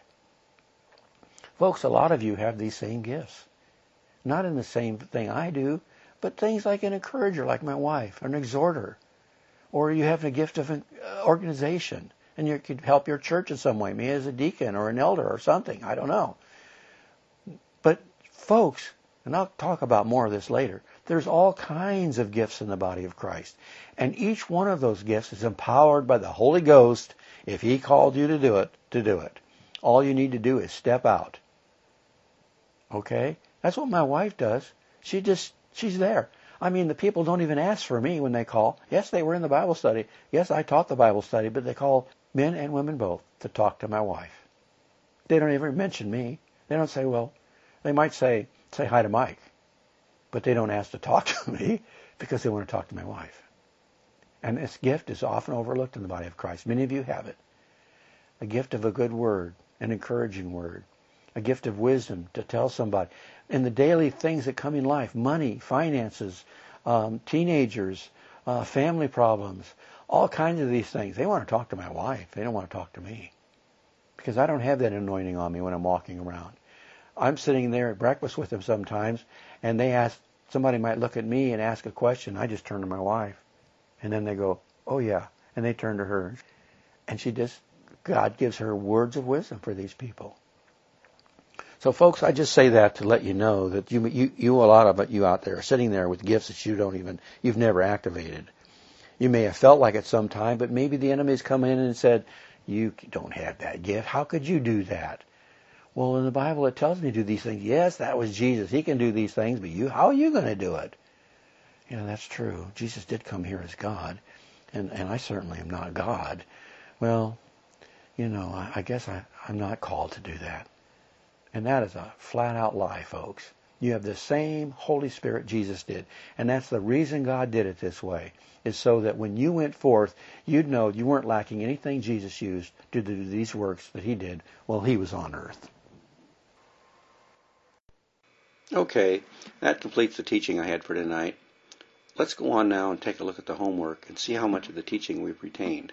Folks, a lot of you have these same gifts. Not in the same thing I do, but things like an encourager, like my wife, an exhorter. Or you have a gift of an organization, and you could help your church in some way, me as a deacon or an elder or something, I don't know. But folks, and I'll talk about more of this later, there's all kinds of gifts in the body of Christ. And each one of those gifts is empowered by the Holy Ghost, if He called you to do it, to do it. All you need to do is step out. Okay? That's what my wife does. She just, she's there. I mean, the people don't even ask for me when they call. Yes, they were in the Bible study. Yes, I taught the Bible study, but they call men and women both to talk to my wife. They don't even mention me. They don't say, well, they might say, say hi to Mike, but they don't ask to talk to me because they want to talk to my wife. And this gift is often overlooked in the body of Christ. Many of you have it. A gift of a good word, an encouraging word, a gift of wisdom to tell somebody. In the daily things that come in life, money, finances, um, teenagers, uh, family problems, all kinds of these things. They want to talk to my wife. They don't want to talk to me because I don't have that anointing on me when I'm walking around. I'm sitting there at breakfast with them sometimes, and they ask, somebody might look at me and ask a question. I just turn to my wife, and then they go, oh yeah, and they turn to her. And she just, God gives her words of wisdom for these people. So, folks, I just say that to let you know that you, you, you, a lot of you out there are sitting there with gifts that you don't even, you've never activated. You may have felt like it sometime, but maybe the enemy's come in and said, you don't have that gift. How could you do that? Well, in the Bible it tells me to do these things. Yes, that was Jesus. He can do these things, but you, how are you going to do it? Yeah, that's true. Jesus did come here as God, and, and I certainly am not God. Well, you know, I, I guess I, I'm not called to do that. And that is a flat-out lie, folks. You have the same Holy Spirit Jesus did. And that's the reason God did it this way, is so that when you went forth, you'd know you weren't lacking anything Jesus used to do these works that He did while He was on earth. Okay, that completes the teaching I had for tonight. Let's go on now and take a look at the homework and see how much of the teaching we've retained.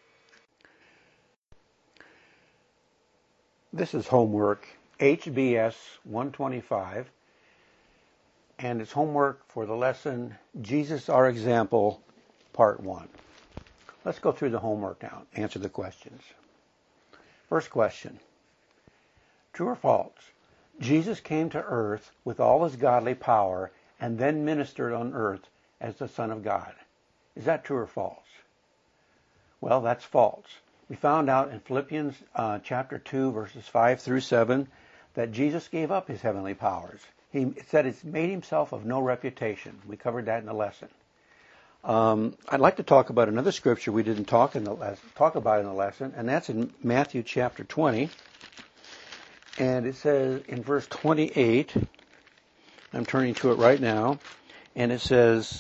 This is homework H B S one twenty-five, and it's homework for the lesson Jesus Our Example, Part one. Let's go through the homework now, answer the questions. First question, true or false? Jesus came to earth with all His godly power and then ministered on earth as the Son of God. Is that true or false? Well, that's false. We found out in Philippians uh, chapter two, verses five through seven, that Jesus gave up His heavenly powers. He it said it's made Himself of no reputation. We covered that in the lesson. Um, I'd like to talk about another scripture we didn't talk in the les- talk about in the lesson, and that's in Matthew chapter twenty. And it says in verse twenty-eight, I'm turning to it right now, and it says,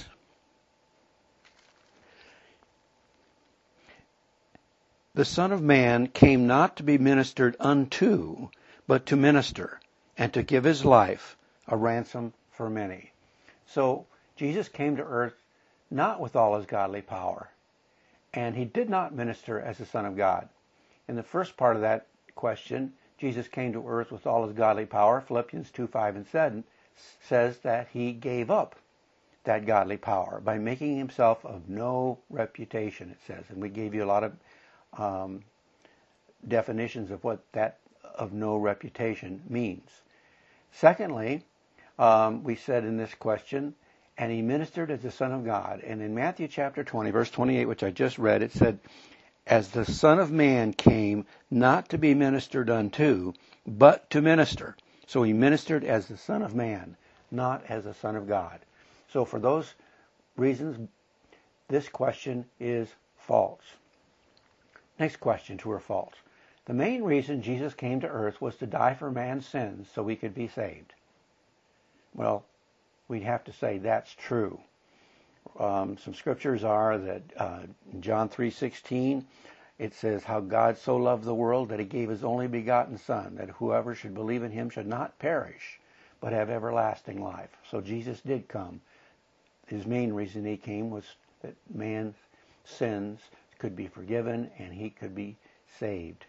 the Son of Man came not to be ministered unto, but to minister, and to give His life a ransom for many. So Jesus came to earth not with all His godly power, and He did not minister as the Son of God. In the first part of that question, Jesus came to earth with all His godly power. Philippians two, five, and seven says that He gave up that godly power by making himself of no reputation, it says. And we gave you a lot of um, definitions of what that of no reputation means. Secondly, um, we said in this question, and he ministered as the Son of God. And in Matthew chapter twenty, verse twenty-eight, which I just read, it said, as the Son of Man came not to be ministered unto, but to minister. So he ministered as the Son of Man, not as the Son of God. So for those reasons, this question is false. Next question, true or false? The main reason Jesus came to earth was to die for man's sins so we could be saved. Well, we'd have to say that's true. Um, some scriptures are that uh, in John three sixteen, it says how God so loved the world that he gave his only begotten Son, that whoever should believe in him should not perish, but have everlasting life. So Jesus did come. His main reason he came was that man's sins could be forgiven and he could be saved.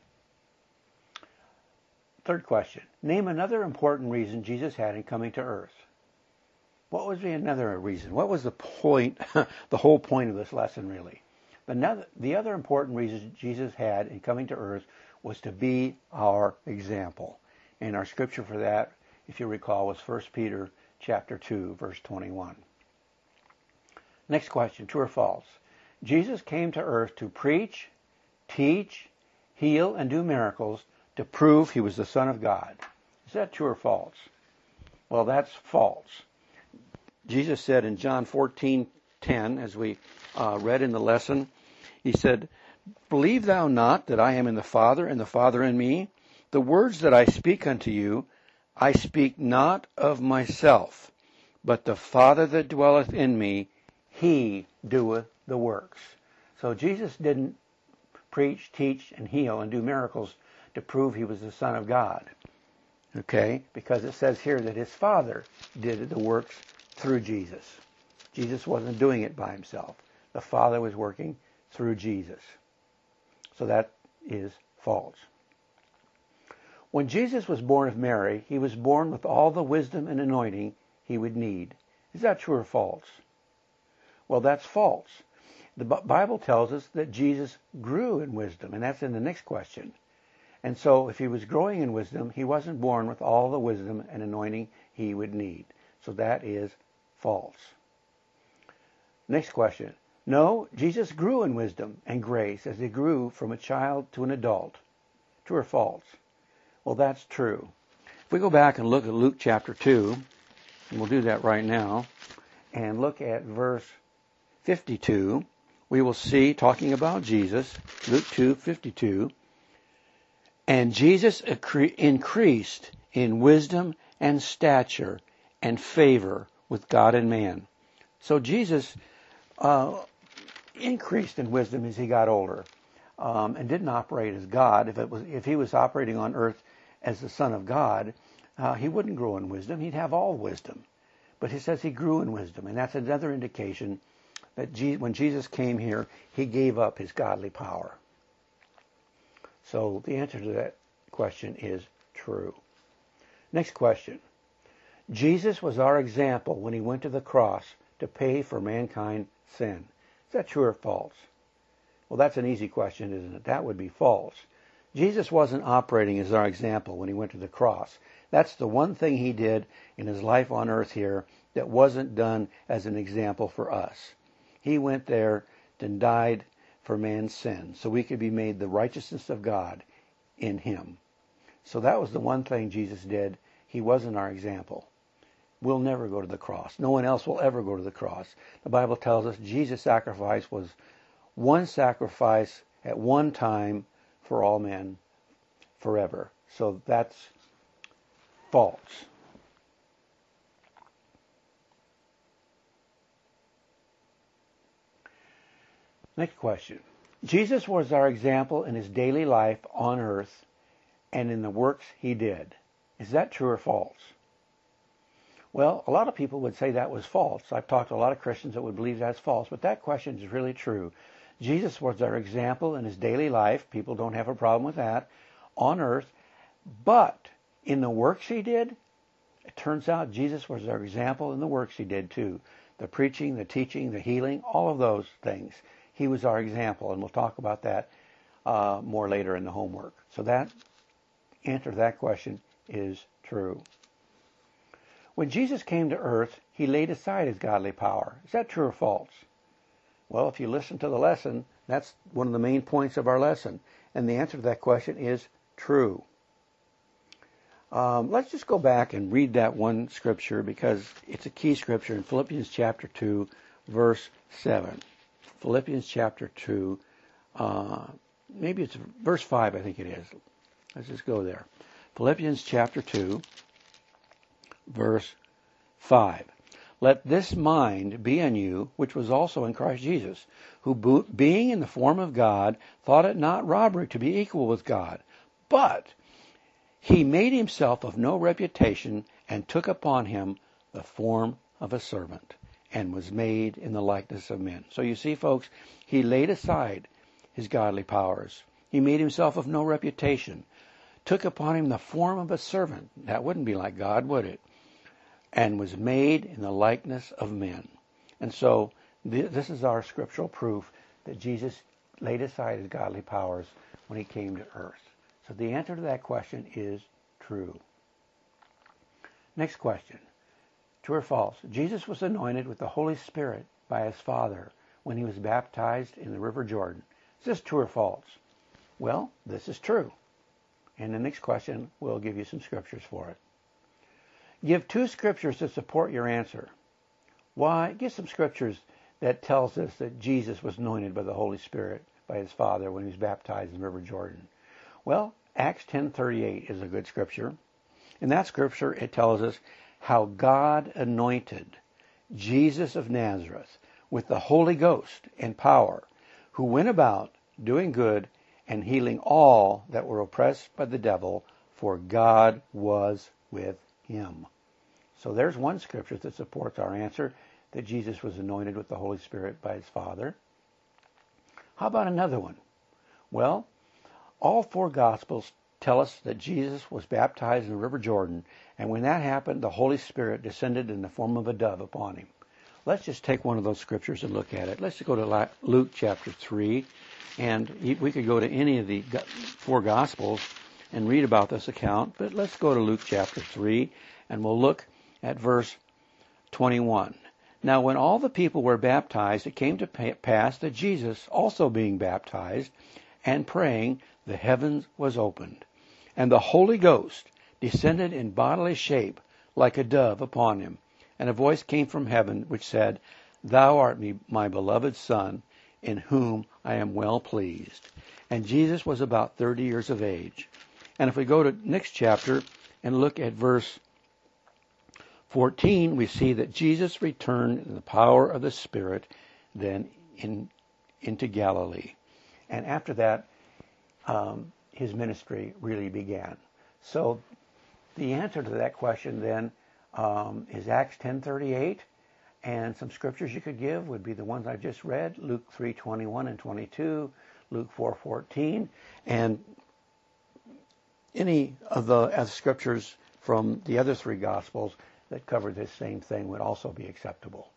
Third question. Name another important reason Jesus had in coming to earth. What was the another reason? What was the point, the whole point of this lesson really? Another, the other important reason Jesus had in coming to earth was to be our example. And our scripture for that, if you recall, was First Peter chapter two, verse twenty-one. Next question, true or false? Jesus came to earth to preach, teach, heal, and do miracles to prove he was the Son of God. Is that true or false? Well, that's false. Jesus said in John fourteen ten, as we uh, read in the lesson, he said, believe thou not that I am in the Father, and the Father in me? The words that I speak unto you, I speak not of myself, but the Father that dwelleth in me, he doeth the works. So Jesus didn't preach, teach, and heal, and do miracles to prove he was the Son of God. Okay? Because it says here that his Father did the works through Jesus. Jesus wasn't doing it by himself. The Father was working through Jesus. So that is false. When Jesus was born of Mary, he was born with all the wisdom and anointing he would need. Is that true or false? Well, that's false. The Bible tells us that Jesus grew in wisdom, and that's in the next question. And so if he was growing in wisdom, he wasn't born with all the wisdom and anointing he would need. So that is false. Next question. No, Jesus grew in wisdom and grace as he grew from a child to an adult. True or false? Well, that's true. If we go back and look at Luke chapter two, and we'll do that right now, and look at verse fifty-two, we will see, talking about Jesus, Luke two fifty-two, and Jesus increased in wisdom and stature and favor with God and man. So Jesus uh, increased in wisdom as he got older, um, and didn't operate as God. If it was, if he was operating on earth as the Son of God, uh, he wouldn't grow in wisdom. He'd have all wisdom. But he says he grew in wisdom, and that's another indication that Je- when Jesus came here, he gave up his godly power. So the answer to that question is true. Next question. Jesus was our example when he went to the cross to pay for mankind's sin. Is that true or false? Well, that's an easy question, isn't it? That would be false. Jesus wasn't operating as our example when he went to the cross. That's the one thing he did in his life on earth here that wasn't done as an example for us. He went there and died for man's sin, so we could be made the righteousness of God in him. So that was the one thing Jesus did. He wasn't our example. We'll never go to the cross. No one else will ever go to the cross. The Bible tells us Jesus' sacrifice was one sacrifice at one time for all men forever. So that's false. Next question. Jesus was our example in his daily life on earth and in the works he did. Is that true or false? Well, a lot of people would say that was false. I've talked to a lot of Christians that would believe that's false, but that question is really true. Jesus was our example in his daily life. People don't have a problem with that on earth. But in the works he did, it turns out Jesus was our example in the works he did too. the preaching, the teaching, the healing, all of those things. He was our example, and we'll talk about that uh, more later in the homework. So that answer to that question is true. When Jesus came to earth, he laid aside his godly power. Is that true or false? Well, if you listen to the lesson, that's one of the main points of our lesson. And the answer to that question is true. Um, let's just go back and read that one scripture because it's a key scripture in Philippians chapter two, verse seven. Philippians chapter two, uh, maybe it's verse five, I think it is. Let's just go there. Philippians chapter two, verse five. Let this mind be in you, which was also in Christ Jesus, who being in the form of God, thought it not robbery to be equal with God, but he made himself of no reputation and took upon him the form of a servant and was made in the likeness of men. So you see, folks, he laid aside his godly powers. He made himself of no reputation, took upon him the form of a servant. That wouldn't be like God, would it? And was made in the likeness of men. And so th- this is our scriptural proof that Jesus laid aside his godly powers when he came to earth. So the answer to that question is true. Next question. True or false? Jesus was anointed with the Holy Spirit by his Father when he was baptized in the River Jordan. Is this true or false? Well, this is true. And the next question, we'll give you some scriptures for it. Give two scriptures to support your answer. Why? Give some scriptures that tells us that Jesus was anointed by the Holy Spirit by his Father when he was baptized in the River Jordan. Well, Acts ten thirty-eight is a good scripture. In that scripture, it tells us how God anointed Jesus of Nazareth with the Holy Ghost and power, who went about doing good and healing all that were oppressed by the devil, for God was with him. So there's one scripture that supports our answer that Jesus was anointed with the Holy Spirit by his Father. How about another one? Well, all four Gospels tell us that Jesus was baptized in the River Jordan, and when that happened, the Holy Spirit descended in the form of a dove upon him. Let's just take one of those scriptures and look at it. Let's go to Luke chapter three, and we could go to any of the four Gospels and read about this account, but let's go to Luke chapter three, and we'll look at verse twenty-one. Now when all the people were baptized, it came to pass that Jesus, also being baptized and praying, the heavens was opened, and the Holy Ghost descended in bodily shape like a dove upon him. And a voice came from heaven which said, Thou art my beloved Son, in whom I am well pleased. And Jesus was about thirty years of age. And if we go to next chapter and look at verse fourteen, we see that Jesus returned in the power of the Spirit then in, into Galilee. And after that, um, his ministry really began. So the answer to that question then um, is Acts ten thirty-eight, and some scriptures you could give would be the ones I just read, Luke three twenty-one and twenty-two, Luke four fourteen, and any of the uh, scriptures from the other three Gospels that cover this same thing would also be acceptable.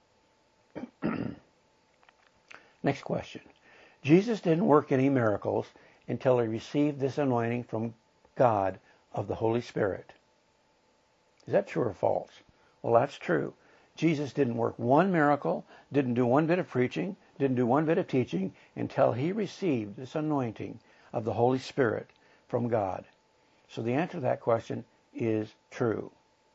Next question. Jesus didn't work any miracles until he received this anointing from God of the Holy Spirit. Is that true or false? Well, that's true. Jesus didn't work one miracle, didn't do one bit of preaching, didn't do one bit of teaching until he received this anointing of the Holy Spirit from God. So the answer to that question is true.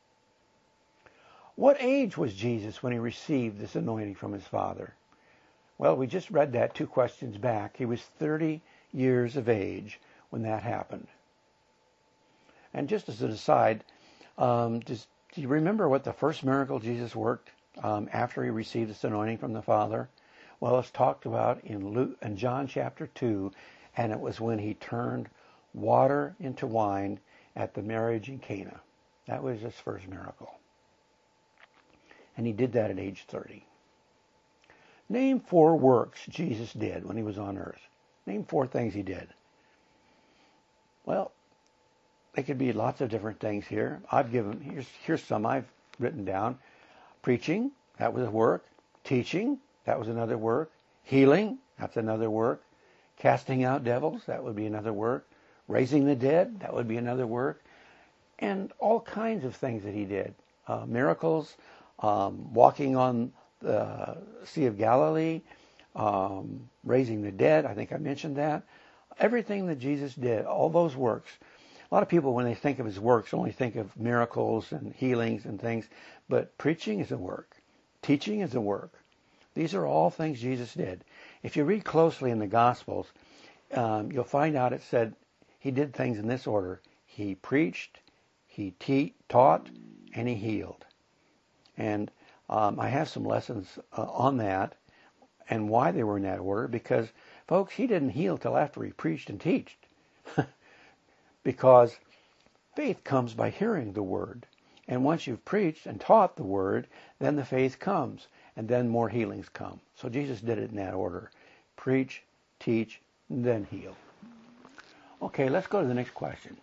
What age was Jesus when he received this anointing from his Father? Well, we just read that two questions back. He was thirty years of age when that happened. And just as an aside, um, just, do you remember what the first miracle Jesus worked um, after he received this anointing from the Father? Well, it's talked about in Luke, in John chapter two, and it was when he turned water into wine at the marriage in Cana. That was his first miracle. And he did that at age thirty. Name four works Jesus did when he was on earth. Name four things he did. Well, they could be lots of different things here. I've given, here's, here's some I've written down. Preaching, that was a work. Teaching, that was another work. Healing, that's another work. Casting out devils, that would be another work. Raising the dead, that would be another work. And all kinds of things that he did. Uh, miracles, um, walking on the Sea of Galilee, um, raising the dead, I think I mentioned that. Everything that Jesus did, all those works. A lot of people, when they think of his works, only think of miracles and healings and things. But preaching is a work. Teaching is a work. These are all things Jesus did. If you read closely in the Gospels, um, you'll find out it said he did things in this order. He preached, he te- taught, and he healed. And um, I have some lessons uh, on that and why they were in that order. Because, folks, he didn't heal till after he preached and taught. Because faith comes by hearing the word. And once you've preached and taught the word, then the faith comes. And then more healings come. So Jesus did it in that order. Preach, teach, then heal. Okay, let's go to the next question.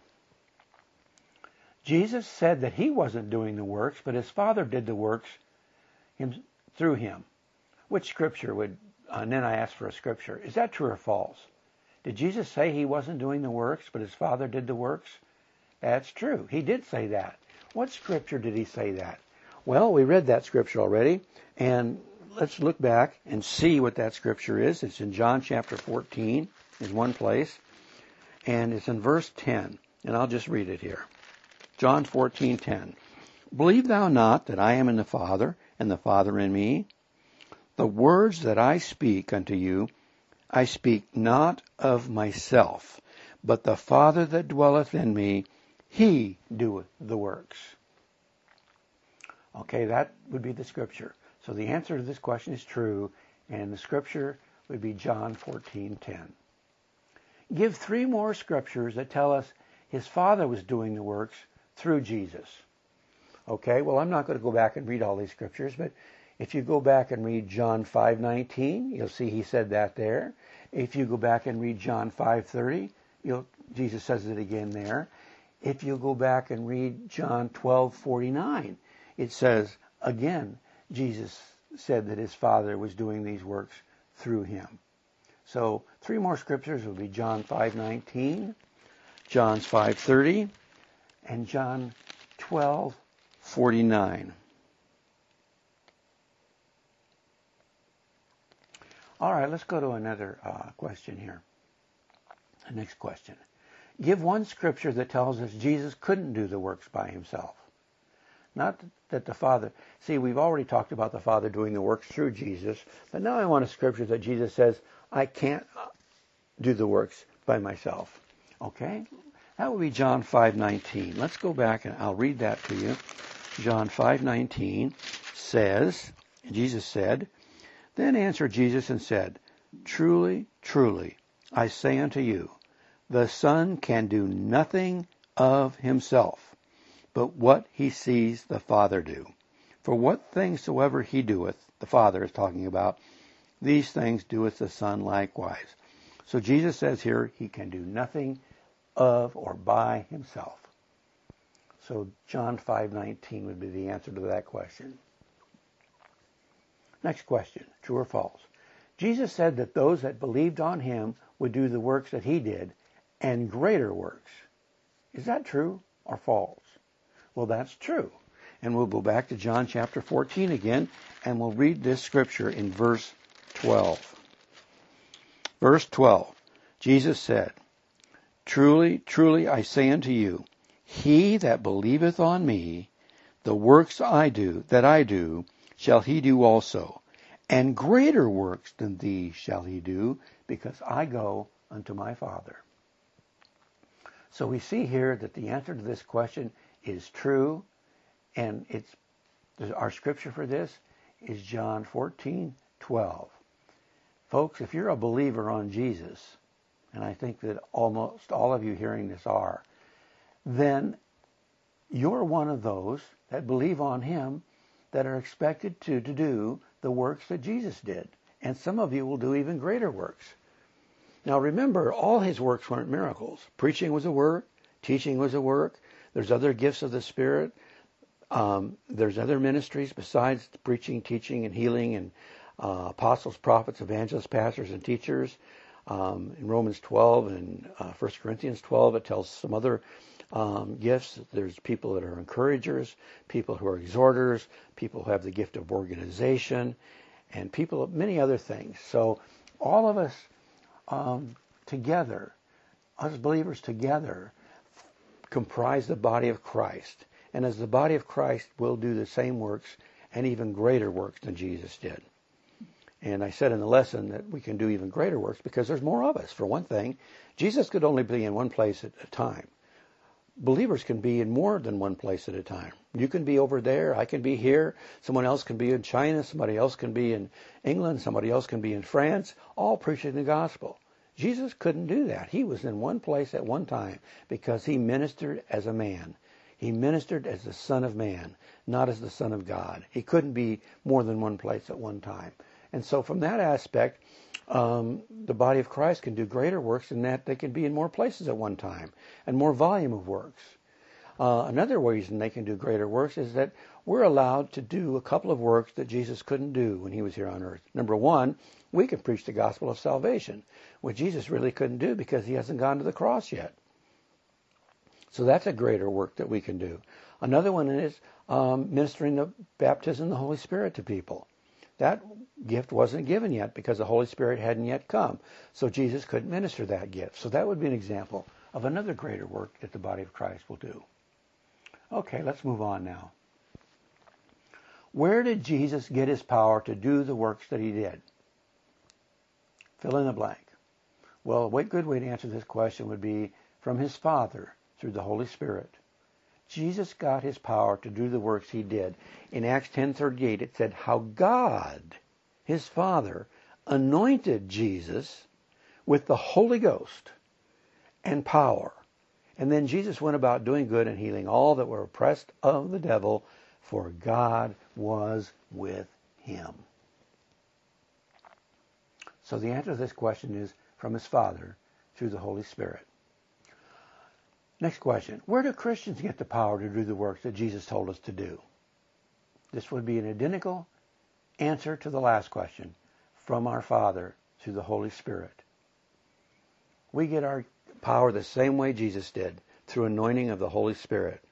Jesus said that he wasn't doing the works, but his Father did the works him, through him. Which scripture would, uh, and then I asked for a scripture. Is that true or false? Did Jesus say he wasn't doing the works, but his Father did the works? That's true. He did say that. What scripture did he say that? Well, we read that scripture already, and let's look back and see what that scripture is. It's in John chapter fourteen, is one place, and it's in verse ten, and I'll just read it here. John fourteen ten. Believe thou not that I am in the Father, and the Father in me? The words that I speak unto you, I speak not of myself, but the Father that dwelleth in me, he doeth the works. Okay, that would be the scripture. So the answer to this question is true, and the scripture would be John fourteen ten. Give three more scriptures that tell us his Father was doing the works through Jesus. Okay, well, I'm not going to go back and read all these scriptures, but if you go back and read John five nineteen, you'll see he said that there. If you go back and read John five thirty, you'll, Jesus says it again there. If you go back and read John twelve forty-nine, it says, again, Jesus said that his Father was doing these works through him. So three more scriptures will be John five nineteen, John five thirty, and John twelve forty-nine. All right, let's go to another uh, question here. The next question. Give one scripture that tells us Jesus couldn't do the works by himself. Not that the Father... See, we've already talked about the Father doing the works through Jesus, but now I want a scripture that Jesus says, I can't do the works by myself. Okay? That would be John five nineteen. Let's go back and I'll read that to you. John five nineteen says, Jesus said, Then answered Jesus and said, Truly, truly, I say unto you, the Son can do nothing of himself, but what he sees the Father do. For what things soever he doeth, the Father is talking about, these things doeth the Son likewise. So Jesus says here, he can do nothing of or by himself. So John five nineteen would be the answer to that question. Next question, true or false? Jesus said that those that believed on him would do the works that he did, and greater works. Is that true or false? Well, that's true. And we'll go back to John chapter fourteen again, and we'll read this scripture in verse twelve. Verse twelve, Jesus said, Truly, truly, I say unto you, he that believeth on me, the works I do, that I do, shall he do also. And greater works than these shall he do, because I go unto my Father. So we see here that the answer to this question is true, and it's our scripture for this is John fourteen twelve. Folks, if you're a believer on Jesus, and I think that almost all of you hearing this are, then you're one of those that believe on him that are expected to, to do the works that Jesus did. And some of you will do even greater works. Now remember, all his works weren't miracles. Preaching was a work. Teaching was a work. There's other gifts of the Spirit. Um, there's other ministries besides preaching, teaching, and healing, and uh, apostles, prophets, evangelists, pastors, and teachers. Um, in Romans twelve and uh, First Corinthians twelve, it tells some other um, gifts. There's people that are encouragers, people who are exhorters, people who have the gift of organization, and people of many other things. So all of us um, together, us believers together, comprise the body of Christ. And as the body of Christ, we'll do the same works and even greater works than Jesus did. And I said in the lesson that we can do even greater works because there's more of us. For one thing, Jesus could only be in one place at a time. Believers can be in more than one place at a time. You can be over there, I can be here, someone else can be in China, somebody else can be in England, somebody else can be in France, all preaching the gospel. Jesus couldn't do that. He was in one place at one time because he ministered as a man. He ministered as the Son of Man, not as the Son of God. He couldn't be more than one place at one time. And so from that aspect, um, the body of Christ can do greater works in that they can be in more places at one time and more volume of works. Uh, another reason they can do greater works is that we're allowed to do a couple of works that Jesus couldn't do when he was here on earth. Number one, we can preach the gospel of salvation, which Jesus really couldn't do because he hasn't gone to the cross yet. So that's a greater work that we can do. Another one is um, ministering the baptism of the Holy Spirit to people. That gift wasn't given yet because the Holy Spirit hadn't yet come. So Jesus couldn't minister that gift. So that would be an example of another greater work that the body of Christ will do. Okay, let's move on now. Where did Jesus get his power to do the works that he did? Fill in the blank. Well, a good way to answer this question would be from his Father through the Holy Spirit. Jesus got his power to do the works he did. In Acts ten thirty-eight, it said how God, his Father, anointed Jesus with the Holy Ghost and power. And then Jesus went about doing good and healing all that were oppressed of the devil, for God was with him. So the answer to this question is from his Father through the Holy Spirit. Next question. Where do Christians get the power to do the works that Jesus told us to do? This would be an identical answer to the last question. From our Father through the Holy Spirit. We get our power the same way Jesus did, through anointing of the Holy Spirit.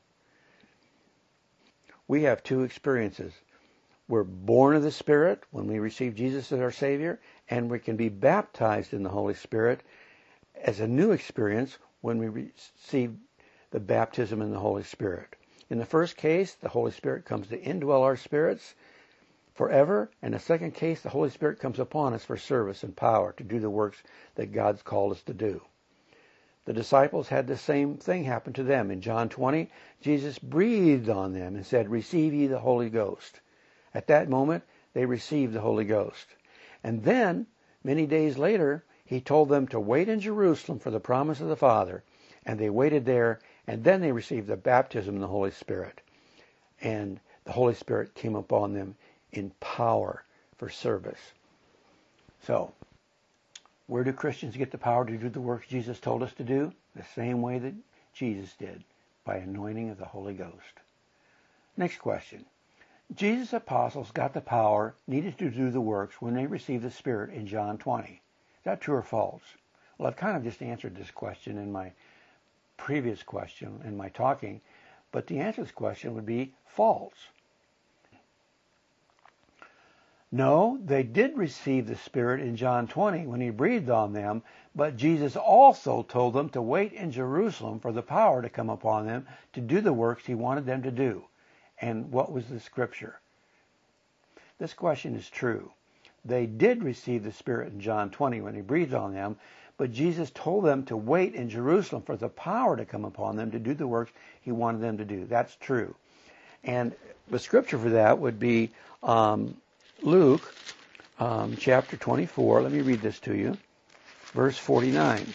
We have two experiences. We're born of the Spirit when we receive Jesus as our Savior, and we can be baptized in the Holy Spirit as a new experience when we receive the baptism in the Holy Spirit. In the first case, the Holy Spirit comes to indwell our spirits forever. In the second case, the Holy Spirit comes upon us for service and power to do the works that God's called us to do. The disciples had the same thing happen to them. In John twenty, Jesus breathed on them and said, "Receive ye the Holy Ghost." At that moment, they received the Holy Ghost. And then, many days later, he told them to wait in Jerusalem for the promise of the Father. And they waited there, and then they received the baptism in the Holy Spirit. And the Holy Spirit came upon them in power for service. So, where do Christians get the power to do the works Jesus told us to do? The same way that Jesus did, by anointing of the Holy Ghost. Next question. Jesus' apostles got the power needed to do the works when they received the Spirit in John twenty. Is that true or false? Well, I've kind of just answered this question in my previous question, in my talking, but the answer to this question would be false. No, they did receive the Spirit in John twenty when he breathed on them, but Jesus also told them to wait in Jerusalem for the power to come upon them to do the works he wanted them to do. And what was the scripture? This question is true. They did receive the Spirit in John twenty when he breathed on them, but Jesus told them to wait in Jerusalem for the power to come upon them to do the works he wanted them to do. That's true. And the scripture for that would be um, Luke um, chapter twenty-four. Let me read this to you. Verse forty-nine.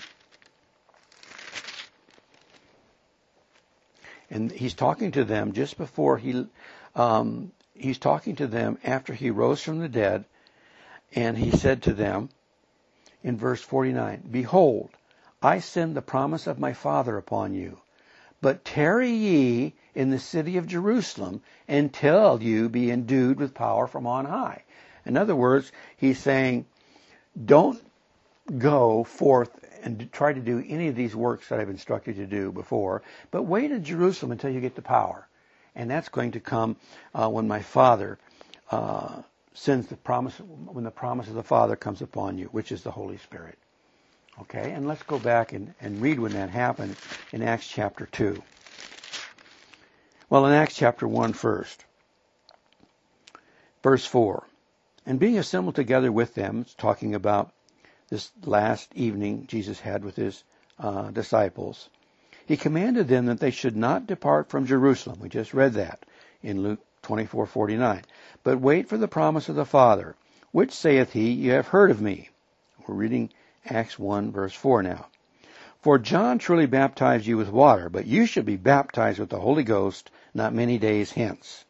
And he's talking to them just before he, um, he's talking to them after he rose from the dead. And he said to them in verse forty-nine, "Behold, I send the promise of my Father upon you, But tarry ye in the city of Jerusalem until you be endued with power from on high. In other words, he's saying, don't go forth and try to do any of these works that I've instructed you to do before, but wait in Jerusalem until you get the power. And that's going to come uh, when my Father uh, sends the promise, when the promise of the Father comes upon you, which is the Holy Spirit. Okay, and let's go back and, and read when that happened in Acts chapter two. Well, in Acts chapter one first, verse four. And being assembled together with them, it's talking about this last evening Jesus had with his uh, disciples, he commanded them that they should not depart from Jerusalem. We just read that in Luke twenty-four forty-nine. But wait for the promise of the Father, which saith he, you have heard of me. We're reading Acts one verse four now. For John truly baptized you with water, but you shall be baptized with the Holy Ghost not many days hence.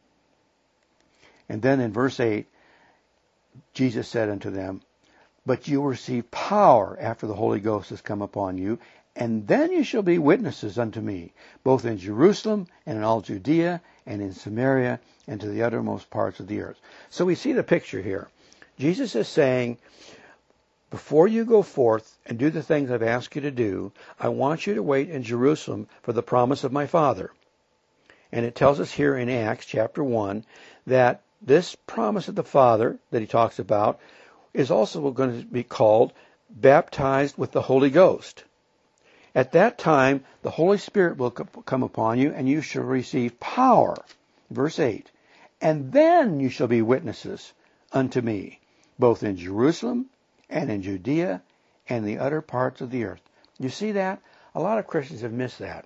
And then in verse eight, Jesus said unto them, but you will receive power after the Holy Ghost has come upon you, and then you shall be witnesses unto me, both in Jerusalem and in all Judea and in Samaria and to the uttermost parts of the earth. So we see the picture here. Jesus is saying, before you go forth and do the things I've asked you to do, I want you to wait in Jerusalem for the promise of my Father. And it tells us here in Acts chapter one that this promise of the Father that he talks about is also going to be called baptized with the Holy Ghost. At that time, the Holy Spirit will come upon you, and you shall receive power. Verse eight. And then you shall be witnesses unto me, both in Jerusalem and in Judea and the utter parts of the earth. You see that? A lot of Christians have missed that.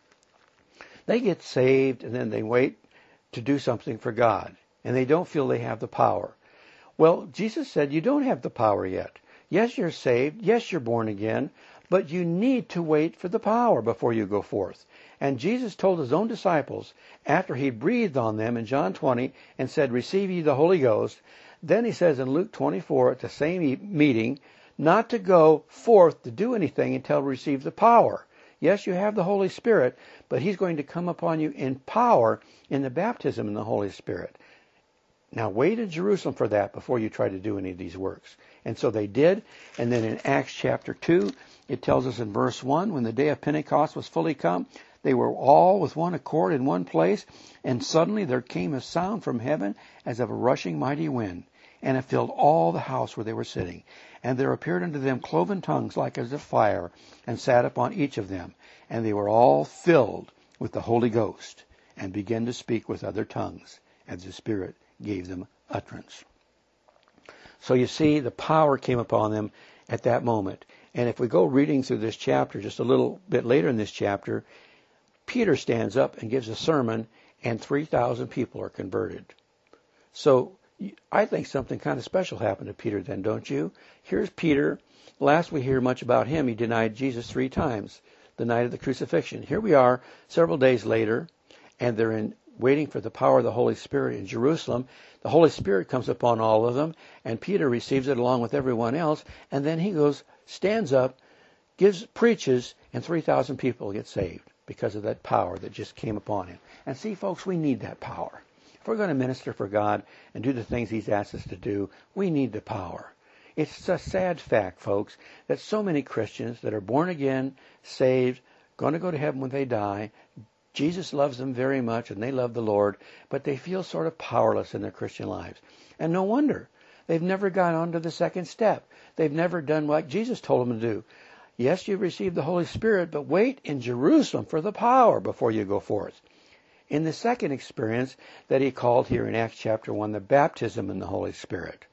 They get saved, and then they wait to do something for God, and they don't feel they have the power. Well, Jesus said you don't have the power yet. Yes, you're saved. Yes, you're born again. But you need to wait for the power before you go forth. And Jesus told his own disciples, after he breathed on them in John twenty and said, receive ye the Holy Ghost, then he says in Luke twenty-four at the same meeting, not to go forth to do anything until you receive the power. Yes, you have the Holy Spirit, but he's going to come upon you in power in the baptism in the Holy Spirit. Now wait in Jerusalem for that before you try to do any of these works. And so they did. And then in Acts chapter two, it tells us in verse one, when the day of Pentecost was fully come, they were all with one accord in one place, and suddenly there came a sound from heaven as of a rushing mighty wind, and it filled all the house where they were sitting. And there appeared unto them cloven tongues like as of fire, and sat upon each of them. And they were all filled with the Holy Ghost, and began to speak with other tongues, as the Spirit gave them utterance. So you see, the power came upon them at that moment. And if we go reading through this chapter, just a little bit later in this chapter, Peter stands up and gives a sermon, and three thousand people are converted. So I think something kind of special happened to Peter then, don't you? Here's Peter. Last we hear much about him, he denied Jesus three times the night of the crucifixion. Here we are several days later, and they're in waiting for the power of the Holy Spirit in Jerusalem. The Holy Spirit comes upon all of them, and Peter receives it along with everyone else, and then he goes, stands up, gives, preaches, and three thousand people get saved because of that power that just came upon him. And see, folks, we need that power. If we're going to minister for God and do the things he's asked us to do, we need the power. It's a sad fact, folks, that so many Christians that are born again, saved, going to go to heaven when they die, Jesus loves them very much and they love the Lord, but they feel sort of powerless in their Christian lives. And no wonder. They've never gone on to the second step. They've never done what Jesus told them to do. Yes, you've received the Holy Spirit, but wait in Jerusalem for the power before you go forth. In the second experience that he called here in Acts chapter one, the baptism in the Holy Spirit.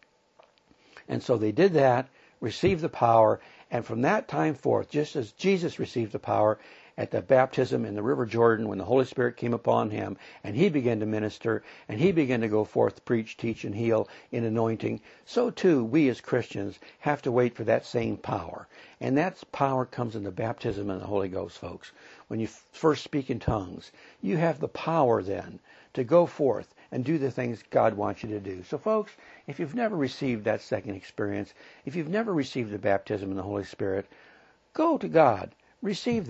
And so they did that, received the power, and from that time forth, just as Jesus received the power at the baptism in the River Jordan when the Holy Spirit came upon him, and he began to minister, and he began to go forth, preach, teach, and heal in anointing, so too we as Christians have to wait for that same power. And that power comes in the baptism in the Holy Ghost, folks. When you first speak in tongues, you have the power then to go forth and do the things God wants you to do. So folks, if you've never received that second experience, if you've never received the baptism in the Holy Spirit, go to God, receive that,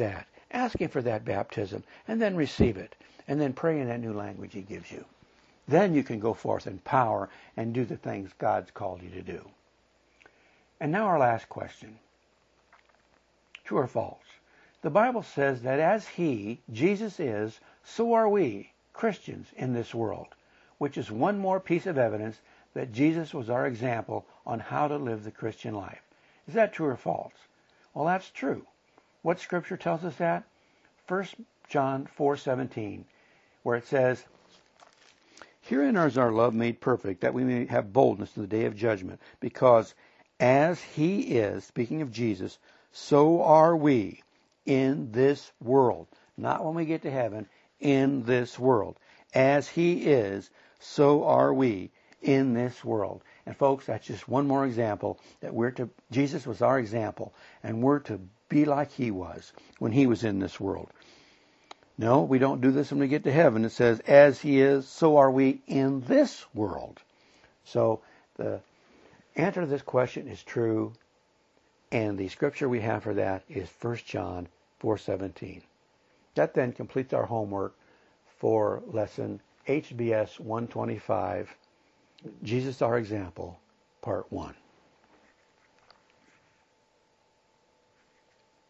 Ask him for that baptism and then receive it. And then pray in that new language he gives you. Then you can go forth in power and do the things God's called you to do. And now our last question. True or false? The Bible says that as he, Jesus, is, so are we, Christians, in this world, which is one more piece of evidence that Jesus was our example on how to live the Christian life. Is that true or false? Well, that's true. What Scripture tells us that? First John four seventeen, where it says, "Herein is our love made perfect, that we may have boldness in the day of judgment, because as he is," speaking of Jesus, "so are we in this world." Not when we get to heaven, in this world. As he is, so are we in this world. And folks, that's just one more example that we're to, Jesus was our example, and we're to be like he was when he was in this world. No, we don't do this when we get to heaven. It says, as he is, so are we in this world. So the answer to this question is true, and the scripture we have for that is First John four seventeen. That then completes our homework for lesson H B S one twenty-five, Jesus Our Example, Part one.